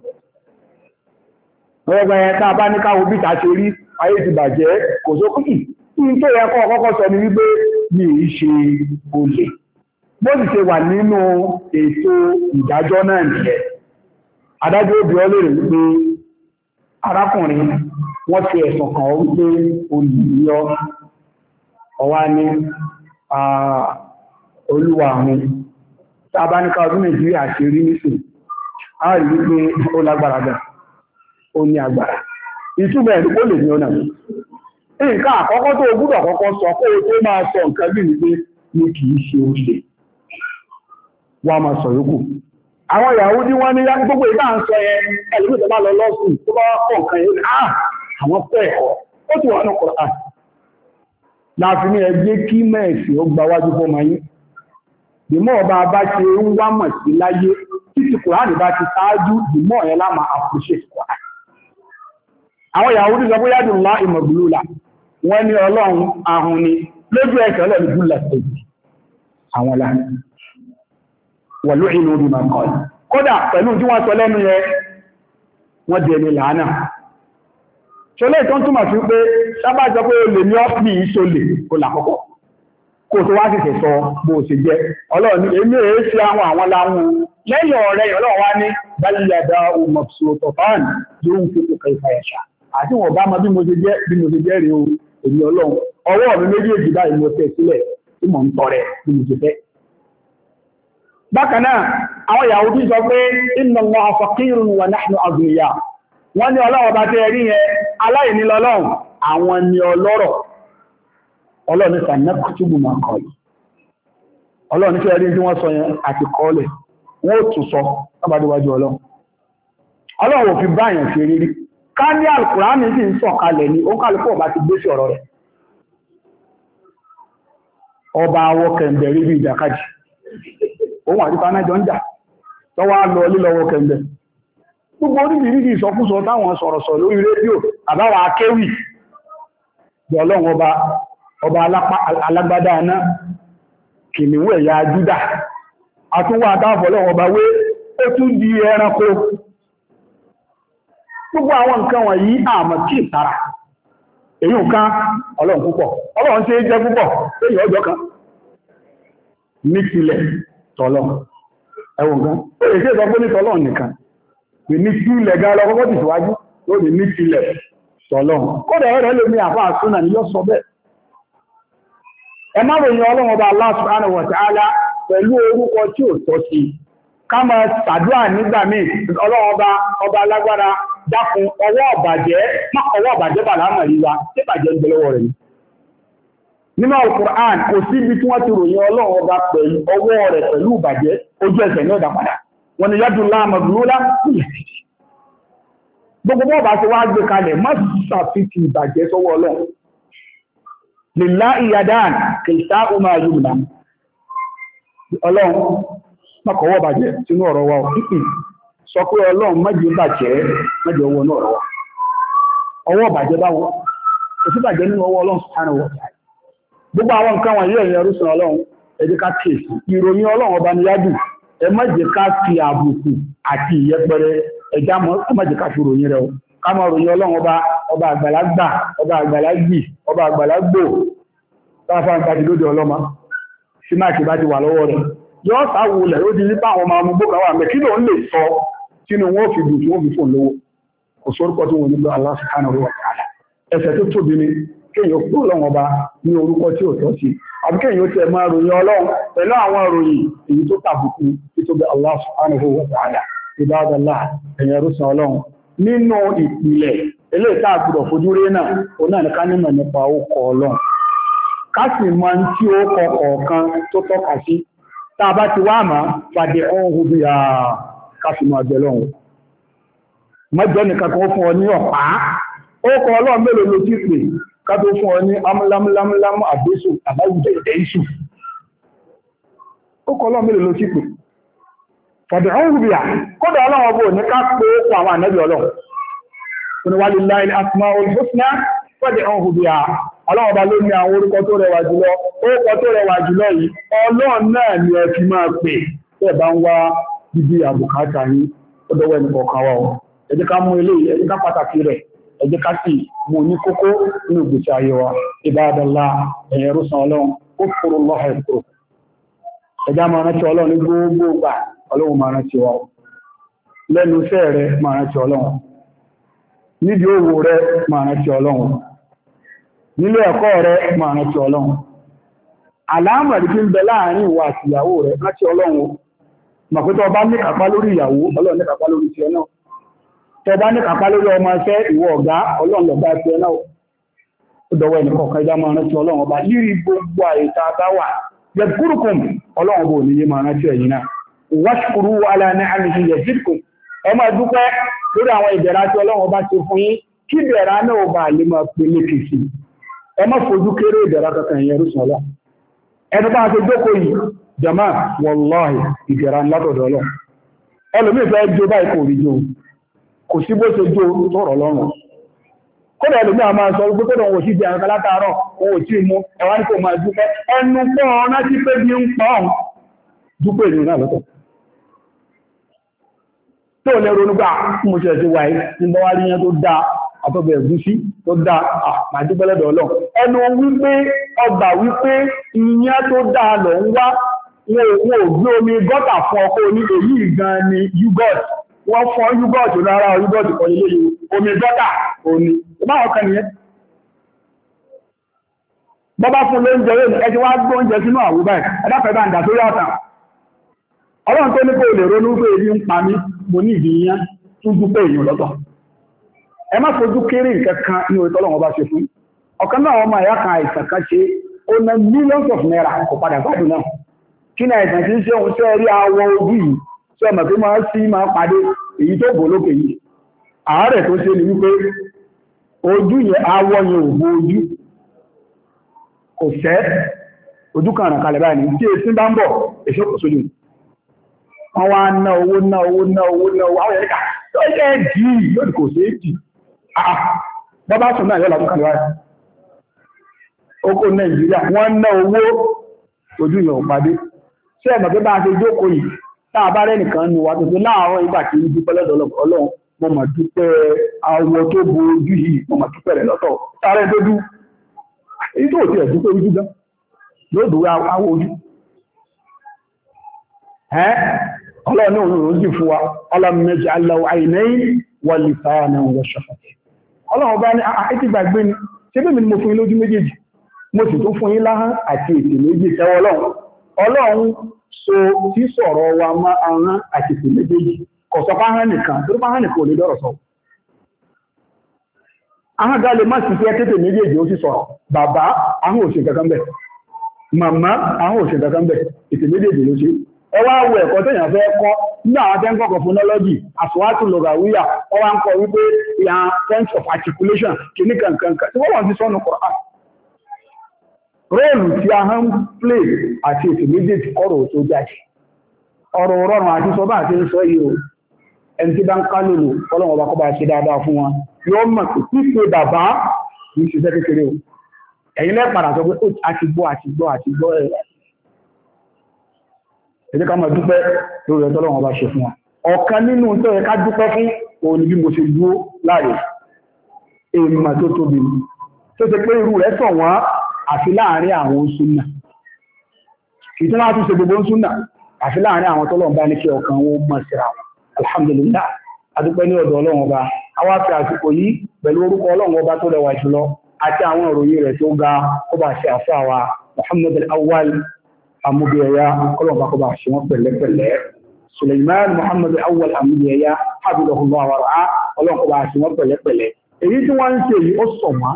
Ọgbẹ̀ tàà bá ní ká wo bí ta ṣe rí ayé ti bàjẹ́ kò sókùnkì. Ní tó yẹ kọ́ ọkọ́kọ́ sọ ní wípé ní ìṣe olè. Bó sì ṣe wà nínú ètò ìdájọ́ náà nìyẹn. Adájọ́ òbí ọlẹ́rẹ̀ wípé arákùnrin wọ́n fi ẹ̀sùn kàn ọ́ wípé olùyọ ọwá ní olúwa àwọn tàbáníká ọdún Nàìjíríà ṣe rí nísìn a rí wípé ó lágbára gan, ó ní agbára. Ìtumọ̀ ẹ̀rí kó lè ní ọ̀nà mi. Nǹkan àkọ́kọ́ tó gbúdọ̀ kọ́kọ́ sọ kó o tó máa sọ nǹkan bí wípé ní kìí ṣe olè. Wọ́n máa sọ yókù. Àwọn Yahudi wọ́n ní gbogbo ìbá ń sọ yẹn ẹlùmí tó bá lọ lọ́sùn tó bá kọ̀ nǹkan yẹn ah àwọn pẹ́ ẹ̀kọ́ ó ti wà ní Kùránì. Láàfin ní ẹgbẹ́ kí mẹ́ẹ̀sì ó gba wájú fún ọmọ yín. Bímọ́ ọba bá ṣe ń wá mọ̀ sí láyé títí Kùránì bá ti ṣáájú ìmọ̀ ẹ̀ láma appreciate Kùránì. Àwọn Yahudi sọ pé yádùn lá ìmọ̀gbùlúlà wọ́n ní ọlọ́run ahun ni lójú ẹsẹ̀ ọlọ́run búlà tẹ̀jì àwọn lá wọ̀lú inú orí ma kọ́ kódà pẹ̀lú tí wọ́n sọ lẹ́nu yẹ wọ́n dẹ̀ ní làánà ṣọlẹ́ ìtọ́ túnmà sí pé sábàjọ pé olè ní ọ́pì ìṣòlè kò làkọ́kọ́ kò tó wá sì tẹ̀ sọ bó ṣe jẹ́ ọlọ́run èmi èé sí àwọn àwọn láwọn lẹ́yìn ọ̀rẹ́ ọlọ́run wá ní báyíyàdá òmọ̀pùsù ọ̀tọ̀fáàn yóò ń fi kòkè ìfàyàṣà àti wọ̀n bá mọ bí mo ṣe jẹ́ bí mo ṣe jẹ́ rí o èmi ọlọ́run ọwọ́ mi méjèèjì báyìí mo tẹ̀ sílẹ̀ tí mò ń tọrẹ bí mo ṣe fẹ́. Bákan náà àwọn Yahudi sọ pé inna Allaha faqirun wa nahnu aghniya wọ́n ní ọlọ́run bá tẹ́ rí yẹn aláìní lọ́lọ́run àwọn ni ọlọ́rọ̀ ọlọ́run ní sanaktubu ma qalu ọlọ́run ní fẹ́ rí tí wọ́n sọ yẹn àti kọ́ọ̀lẹ̀ wọ́n ó tún sọ lábàdíwájú ọlọ́run ọlọ́run ò fi báyàn ṣe rírí ká ní Al-Kùránì sì ń sọ kalẹ̀ ní ó kálùkù ọba ti gbé sí ọ̀rọ̀ rẹ̀ ọba awọ kẹ̀ǹbẹ̀ rí bí ìjàkadì òun àti fanájọ ń jà tọ́wọ́ lọ lílọ́wọ́ kẹ̀ǹbẹ̀ gbogbo oríṣiríṣi ìsọkúsọ táwọn sọ̀rọ̀sọ̀ lórí rédíò àbáwà akéwì ọlọ́run ọba ọba alágbádá aná kìnnìún ẹ̀yà Júdà àtúnwà àtàfọ́lọ́run ọba wé ó tún di ẹranko gbogbo àwọn nǹkan wọ̀nyí àmọ́ kí ìtara èyí nǹkan ọlọ́run púpọ̀ ọlọ́run tí ó jẹ́ púpọ̀ èyí ọjọ́ kan ní tilẹ̀ tọ́lọ́ ẹwọ̀n kan ó lè ṣe ìsọpọ̀ ní tọ́lọ́ nìkan pè ní tilẹ̀ gan lọ́kọ́kọ́ ti síwájú ó lè ní tilẹ̀ tọ́lọ́ kódà ẹ̀rẹ́ lè ní àfáà súnà ní yọ́ sọ bẹ́ẹ̀ ẹ má ròyìn ọlọ́run ọba Allah subhanahu wa ta'ala pẹ̀lú orúkọ tí ò tọ́ sí ká máa ṣàdúrà nígbà míì ọlọ́run ọba ọba alágbára dákun ọwọ́ ọ̀bàjẹ́ má ọwọ́ ọ̀bàjẹ́ bà láàmà ríwa tí bàjẹ́ ń bẹ lọ́wọ́ rẹ̀ ní. Nínú Al-Qur'an kò sí ibi tí wọ́n ti ròyìn ọlọ́run ọba pẹ̀lú ọwọ́ rẹ̀ pẹ̀lú ìbàjẹ́ ojú ẹsẹ̀ ní ọ̀dà padà wọn ni yadullah maglula gbogbo bọ́ bá ti wá gbé kalẹ̀ má ṣàfihàn ìbàjẹ́ sọ́wọ́ ọlọ́run lillahi yadan kiltahuma yumna ọlọ́run mọ́kọ̀wọ́ bàjẹ́ sínú ọ̀rọ̀ wa sọ pé ọlọ́run mẹ́jì bàjẹ́ mẹ́jì ọwọ́ náà rọwọ́ ọwọ́ bàjẹ́ báwọn kò sí bàjẹ́ nínú ọwọ́ ọlọ́run subhanahu wa ta'ala gbogbo àwọn nǹkan wọ̀nyí ẹ̀yìn ẹrúsìn ọlọ́run ẹ jẹ́ ká kíyèsí ìròyìn ọlọ́run ọba ni yádù ẹ má jẹ́ ká fi àbùkù àti ìyẹpẹrẹ ẹjá mọ́ ẹ má jẹ́ ká fi ròyìn rẹ̀ o ká máa ròyìn ọlọ́run ọba ọba àgbàlagbà ọba àgbàlagbì ọba àgbàlagbò táfà ń tàbí lóde ọlọ́mọ sí máàkì bá ti wà lọ́wọ́ rẹ̀ yọ́ sáwulẹ̀ ó di nípa àwọn ọmọ ọmọ gbókà wà mẹ́ kí ló ń lè sọ sínú wọ́n fi dùn tí wọ́n fi fún lówó kò sórúkọ tí wọ́n nílò Allah subhanahu wa ta'ala ẹsẹ̀ tó tóbi ni kéèyàn kúrò lọ́wọ́ bá ní orúkọ tí ò tọ́ sí àbí kéèyàn tẹ máa ròyìn ọlọ́run pẹ̀lú àwọn ìròyìn èyí tó tàbùkù tí tóbi Allah subhanahu wa ta'ala ibadallah ẹ̀yẹn rúsan ọlọ́run nínú ìpìlẹ̀ eléyìí tá a gbọ́dọ̀ fojú rí náà òun náà ní ká nímọ̀ nípa orúkọ ọlọ́run ká sì mọ tí ó kọ kọ̀ọ̀kan tó tọ́ka sí tá a bá ti wá àmọ́ fàdé ọ̀hún bí i káfíìmọ̀ àgbẹ̀ lọ́hùn. Mọ́jọ́ nìkan kan fún ọ ní ọ̀pá. Ó kọ ọlọ́run mélòó ló ti pè ká tó fún ọ ní amúlámúlámúlámú àbésù àbáwùjẹ ìdẹ́yìsù. Ó kọ ọlọ́run mélòó ló ti pè. Fàdé ọ̀hún bí i kódà ọlọ́run bò ní ká pé ó kọ àwọn ànábì ọlọ́run. Ó ní walillahi al-asmaul husna fàdé ọ̀hún bí i ọlọ́run bá ló ní àwọn orúkọ tó rẹwà jùlọ. Orúkọ tó rẹwà jùlọ yìí ọlọ́run náà ni ẹ fi máa pè tẹ́ bá ń wá bíbí àbùkátà yìí ó dọ́wọ́ ẹni kọ̀ọ̀kan wa ọ̀ ẹ jẹ́ ká mú ilé ẹ jẹ́ ká pàtàkì rẹ̀ ẹ jẹ́ ká sì mú ní kókó nínú ìgbésí ayé wa ibadallah ẹ̀yẹ rúsan ọlọ́run ó fòrò lọ́hà ẹ̀kọ́ ẹjá máa rántí ọlọ́run ní gbogbo gbà ọlọ́run máa rántí wa lẹ́nu iṣẹ́ rẹ̀ máa rántí ọlọ́run nídìí òwò rẹ̀ máa rántí ọlọ́run nílé ẹ̀kọ́ rẹ̀ máa rántí ọlọ́run àlámọ̀rí tí ń bẹ láàrin ìwà àti ìyàwó rẹ̀ rántí ọlọ́run màkútọ́ ọba ní kàpá lórí ìyàwó ọlọ́run ní kàpá lórí tiẹ̀ náà tọ́ bá ní kàpá lórí ọmọ ẹṣẹ́ ìwọ ọ̀gá ọlọ́run lọ̀gá tiẹ̀ náà ó dọ̀wọ́ ẹnì kọ̀ọ̀kan ẹja máa rántí ọlọ́run ọba lírí gbogbo àyíká bá wà yadhkurukum ọlọ́run bò ní yé máa rántí ẹ̀yìn náà washkuru ala ni'amihi yazidkum ẹ máa dúpẹ́ lórí àwọn ìbẹ̀rẹ̀ àti ọlọ́run ọba ti fún yín kí ìbẹ̀rẹ̀ náà bá lè máa pe lékèsì ẹ má fojú kéré ìbẹ̀rẹ̀ kankan ìyẹn rúṣin ọlọ́run ẹnu bá ṣe jókòó yìí jama wallahi ìbẹ̀rẹ̀ látọ̀dọ̀ ọlọ́run ẹlòmíì fẹ́ jó báyìí kò rí jó kò sí bó ṣe jó tọ̀rọ̀ lọ́rùn kódà ẹlòmíì a máa sọ wípé kódà òun ò sí di àwọn kan látàárọ̀ òun ò tí ì mú ẹwà ní kò máa dúpẹ́ ẹnu pọ́ ọ láti pé bí ń pọ́ ọ̀hún dúpẹ́ ìlú náà lọ́tọ̀ tó lè ronú gbà mo ṣe ṣe wáyé nígbà wá rí yẹn tó dáa àtọ́bẹ̀ ẹ̀gúsí tó dáa àmà dúpẹ́ lọ́dọ̀ Ọlọ́run ẹnu wípé ọgbà wípé ìyẹn tó dáa lọ ń wá wọn ò gbé omi gọ́tà fún ọkọ̀ ní èyí gan ni yúgọ́t wọ́n fọ́ yúgọ́t lára yúgọ́t kan ilé omi gọ́tà òní ìbáwọn kan nìyẹn bọ́bá fún lóúnjẹ rẹ̀ ẹjọ́ wá gbé oúnjẹ sínú àwọ̀ báyìí ẹ̀dáfẹ́ bá ń dà sórí ọ̀tàn Ọlọ́run tó ní kó lè ronú pé ebi ń pa mí mo ní ìdí yẹn tún dúpẹ́ èèyàn lọ́tọ̀ ẹ má fojú kéré nǹkan kan ní orí tọ́lọ́wọ́ bá ṣe fún ọ̀kan náà ọmọ ẹ̀yà kan àìsàn kan ṣe ó ná millions of naira kò padà gbádùn náà kí ni àìsàn tí ń ṣe òun ṣe rí awọ ojú yìí ṣe ọmọ tó máa sí máa pàdé èyí tó bò lókè yìí àárẹ̀ tó ṣe ni wípé ojú yẹn awọ yẹn ò bo ojú kò fẹ́ ojú kan ràn kalẹ̀ báyìí tí èsì bá ń bọ̀ èso kò sójú wọ́n wá ná owó ná owó ná owó ná owó àwọn ẹ̀ka tó yẹ dì í lórí kò sí èjì bọ́bá sùn náà yọ́ làbúkà lọ́wọ́ oko Nàìjíríà wọ́n ná owó ojú yẹn ò pàdé ṣé ẹ̀mọ̀ pé bá a ṣe jókòó yìí tá a bá rẹ̀ nìkan nu wa tuntun láàárọ̀ ìgbà tí ń dúpẹ́ lọ́dọ̀ Ọlọ́run mo mọ̀ dúpẹ́ awọ tó bo ojú yìí mo mọ̀ dúpẹ́ rẹ̀ lọ́tọ̀ sáré tó dú èyí tó ti ẹ̀ dúpẹ́ ojú gan yóò dúró awọ ojú ẹ́ Ọlọ́run ní òun ròjì fún wa Ọlọ́run méjì aláwọ̀ àìnẹ́yìn wà lè fàá náà wọ́n ṣọ́fẹ́ Ọlọ́run bá ní àti gbàgbé ni ṣé bí mi ni mo fún yín lójú méjèèjì mo sì tún fún yín láhán àti ètè méjì tẹ́wọ́ Ọlọ́run Ọlọ́run so tí sọ̀rọ̀ wa máa ahán àti ètè méjèèjì kò sọ fáhán nìkan tó fáhán nìkan ò lè dọ́rọ̀ sọ ahán gá lè má sì fẹ́ tètè méjèèjì ó sì sọ̀rọ̀ bàbá ahán ò ṣe kankan bẹ̀ màmá ahán ò ṣe kankan bẹ̀ ètè méjèèjì ló ṣe ẹwà awọ ẹ̀kọ́ tẹ́yàn fẹ́ kọ́ ní àwọn tẹ́ ń kọ́kọ́ phonology àsùwátù lọ́gàwíyà wọ́n wá ń kọ́ wípé ìyá sense of articulation kìíní kankan tí wọ́n wọ́n ti sọ́nù Qur'an róòlù tí a ń play àti ètò méjèèjì kọ́rọ̀ tó jáde ọ̀rọ̀ rọrùn àti sọ bá àti ń sọ yìí o ẹni tí bá ń ká lòlò Ọlọ́run ọba kọ́ bá ṣe dáadáa fún wọn yóò mọ̀ pé pípé bàbá kì í ṣiṣẹ́ kékeré o ẹ̀yin lẹ́pàdà sọ pé ó àti gbọ́ àti gbọ́ àti gbọ́ ẹ̀ ẹjẹ́ ká máa dúpẹ́ lórí ẹ̀tọ́ Ọlọ́run bá ṣe fún wa ọ̀kan nínú tó yẹ ká dúpẹ́ fún òun ni bí mo ṣe dúró láàrin èèmà tó tóbi tó ṣe pé irú rẹ̀ sọ̀ wọ́n àfi láàrin àwọn súnnà kì í tó máa tún ṣe gbogbo súnnà àfi láàrin àwọn tọ́lọ́run bá ní kí ọkàn wọn mọ̀ síra alhamdulillah adúpẹ́ ní ọ̀dọ̀ Ọlọ́run ọba àwa fi àsìkò yìí pẹ̀lú orúkọ Ọlọ́run ọba tó rẹwà jùlọ àti àwọn ìròyìn rẹ̀ tó ga kó bá ṣe àfáà wa Muhammad al-Awwal amúbíẹ̀yá kọlọ̀bá kọba ṣe wọ́n pẹ̀lẹ́pẹ̀lẹ́ Suleiman Muhammad Awwal amúbíẹ̀yá hafidhahullah wa ra'ah ọlọ́kọba ṣe wọ́n pẹ̀lẹ́pẹ̀lẹ́ èyí tí wọ́n ń ṣe yìí ó sọ wọ́n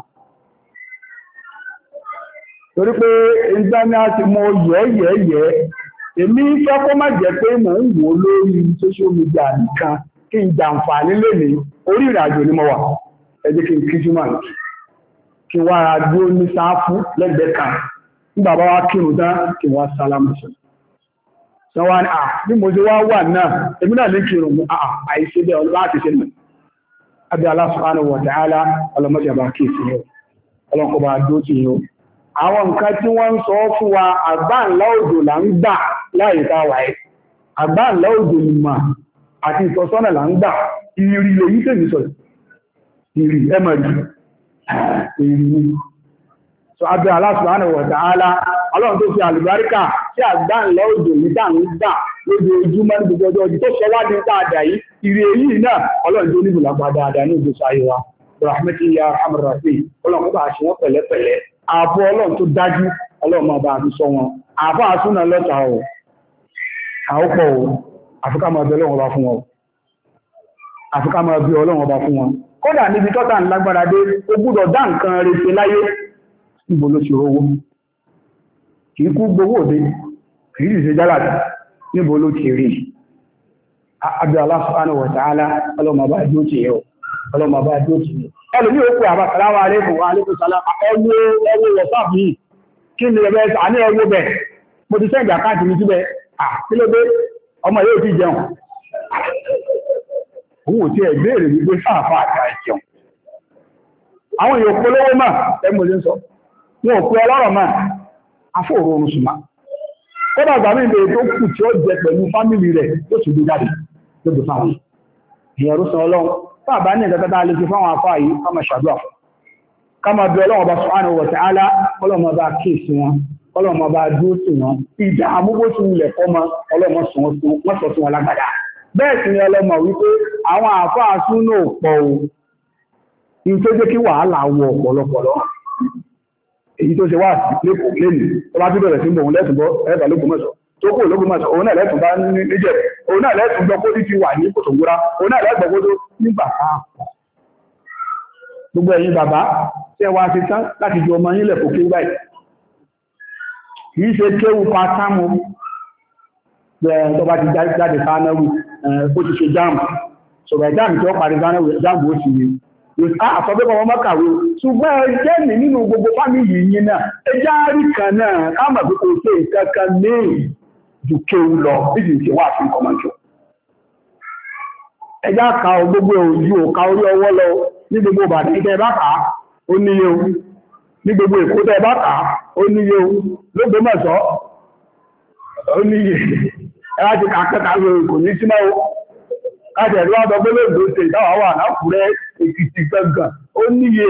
torí pé ìgbà ní a ti mọ yẹ́yẹ́yẹ́ èmi fẹ́ kó má jẹ́ pé mò ń wò lórí social media nìkan kí n jàǹfààní lónìí orí ìrìnàjò ni mo wà ẹ jẹ́ kí n kí jùmọ̀ kí wá ra dúró ní sáfù lẹ́gbẹ̀ẹ́ kan nígbà bá wá kírun tán kí wá sálámù sí sọ wá ní à bí mo ṣe wá wà náà èmi náà ní kírun mú àà àìṣe bẹ́ẹ̀ láti ṣe nù abẹ́ Allah subhanahu wa ta'ala ọlọ́mọdé bá kí sí yóò ọlọ́kọ̀ bá dó sí yóò àwọn nǹkan tí wọ́n ń sọ fún wa àgbáǹlá òjò là ń gbà láì ta wà ẹ́ àgbáǹlá òjò ìmọ̀ àti ìtọ́sọ́nà là ń gbà ìrì lèyí tèmi sọ ìrì ẹmọ̀rì ìrì ni so abẹ́ Allah subhanahu wa ta'ala ọlọ́run tó fi àlùbáríkà tí àgbáǹlá òjò yìí dà ń gbà lójoojúmọ́ ní gbogbo ọjọ́ tó sọ wádìí dáadáa yìí ìrì èyí náà ọlọ́run tó níbùlà pa dáadáa ní ìgbésí ayé wa rahmatu ya arhamar rahimin ọlọ́run kó bá ṣe wọ́n pẹ̀lẹ́pẹ̀lẹ́ ààbò ọlọ́run tó dájú ọlọ́run máa bá àbí sọ wọn àbá àtúnà lọ́ta ọ̀ àwọ́pọ̀ ọ̀ àfikà máa bẹ ọlọ́run ọba fún wọn àfikà máa bí ọlọ́run ọba fún wọn kódà níbi tọ́ta ń lágbára dé ó gbúdọ̀ dá nǹkan rẹ̀ ṣe láyé níbo ló ti rówó kìí kú gbowó òde kìí sì ṣe jálàdì níbo ló ti rí abẹ́ Allah subhanahu wa ta'ala ọlọ́run ọba dó ti yẹ ọlọ́run ọba dó ti yẹ ẹlùmí ó pè àbá sàlámà alékùn alékùn sàlámà ẹwọ́ ẹwọ́ wọ̀sáàpù yìí kí ni ẹgbẹ́ àní ẹwọ́ bẹ̀ mo ti sẹ́ǹdì àkáàtì mi síbẹ̀ àkílódé ọmọ yóò ti jẹun òun ò tí ẹ̀ béèrè wípé sáàfà àti àìjẹun àwọn èèyàn polówó mà ẹmọ lè ń sọ wọn ò pé ọlọ́rọ̀ mà afóòrò oorun sùnmà kódà gbà mí ìbèrè tó kù tí ó jẹ pẹ̀lú fámìlì rẹ̀ tó sì gbé jáde lóbi fáwọn èèyàn rú san ọlọ́run tá àbá ní ìdẹ́kẹ́ta lè fi fáwọn afá yìí ká máa ṣàdúrà fún ká máa bí ọlọ́run ọba subhanahu wa ta'ala ọlọ́run ọba kíyèsí wọn ọlọ́run ọba dúró sí wọn ìdá àmúgbó tí wulẹ̀ kọ́ mọ ọlọ́run sọ sí wọn lágbàdá bẹ́ẹ̀ sì ni ọlọ́mọ wípé àwọn àfáà súnú pọ̀ o ní tó jẹ́ kí wàhálà wọ ọ̀pọ̀lọpọ̀lọ èyí tó ṣe wà sí lẹ́kọ̀ọ́ lẹ́nu tó bá túbẹ̀rẹ̀ sí òun lẹ́tùbọ́ ẹ̀bà lógúnmọ̀ṣọ́ tó kò lógúnmọ̀ṣọ́ òun náà lẹ́tùn bá níjẹ̀ òun náà lẹ́tùn gbọ́ kó ní ti wà ní kòtògbóra òun náà lẹ́gbọ́ kó tó nígbà káàpọ̀ gbogbo ẹ̀yin bàbá tẹ́ wá sí tán láti ju ọmọ yín lẹ̀kọ́ kéwú báyìí kì í ṣe kéwú pa sáàmù tó bá ti jáde sáánẹ́wù ó ti ṣe jáàmù sọ̀rọ̀ jáàmù tí ó parí jáàmù ó sì rí àsọ̀bẹ́kọ̀ wọn mọ́kàwé ṣùgbọ́n ẹjẹ́ mi nínú gbogbo fámìlì yìí náà ẹjá rí kan náà káàmà bí kò ṣe ìkankan ní jù kéwù lọ bíjì ṣe wà fún kọmọjọ ẹjá ka gbogbo òjú òka orí ọwọ́ lọ ní gbogbo Ìbàdàn tẹ́ bá kà ó níye o ní gbogbo Èkó tẹ́ bá kà ó níye o l'Ógbómọ̀ṣọ́ ó níye ẹwà ti kàkẹ́kà kò ní símọ́ o káàkiri ẹ̀rọ ọdọ́gbọ́lẹ̀ ìgbòsè ìdáwà wà láàkúrẹ́ Èkìtì gangan ó níye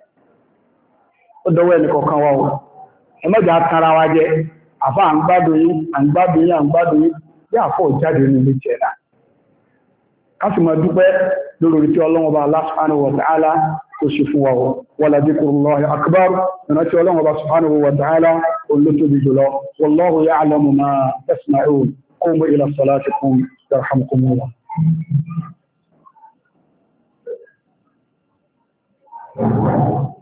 ó dọwọ́ ẹnìkọ̀ọ̀kan wa o ẹmọ́jà tara wa jẹ àfá à ń gbádùn yín à ń gbádùn yín à ń gbádùn yín bí àfọ́ jáde ní ilé jẹ́ náà káàkiri máa dúpẹ́ lórí tí Ọlọ́run Ọba Allah subhanahu wa ta'ala tó ṣe fún wa o wala dhikrullahi akbar ìrìnà tí Ọlọ́run Ọba subhanahu wa ta'ala olótóbi jùlọ wallahu ya'lamu ma tasna'un qumu ila salatikum yarhamkumullah. Thank you.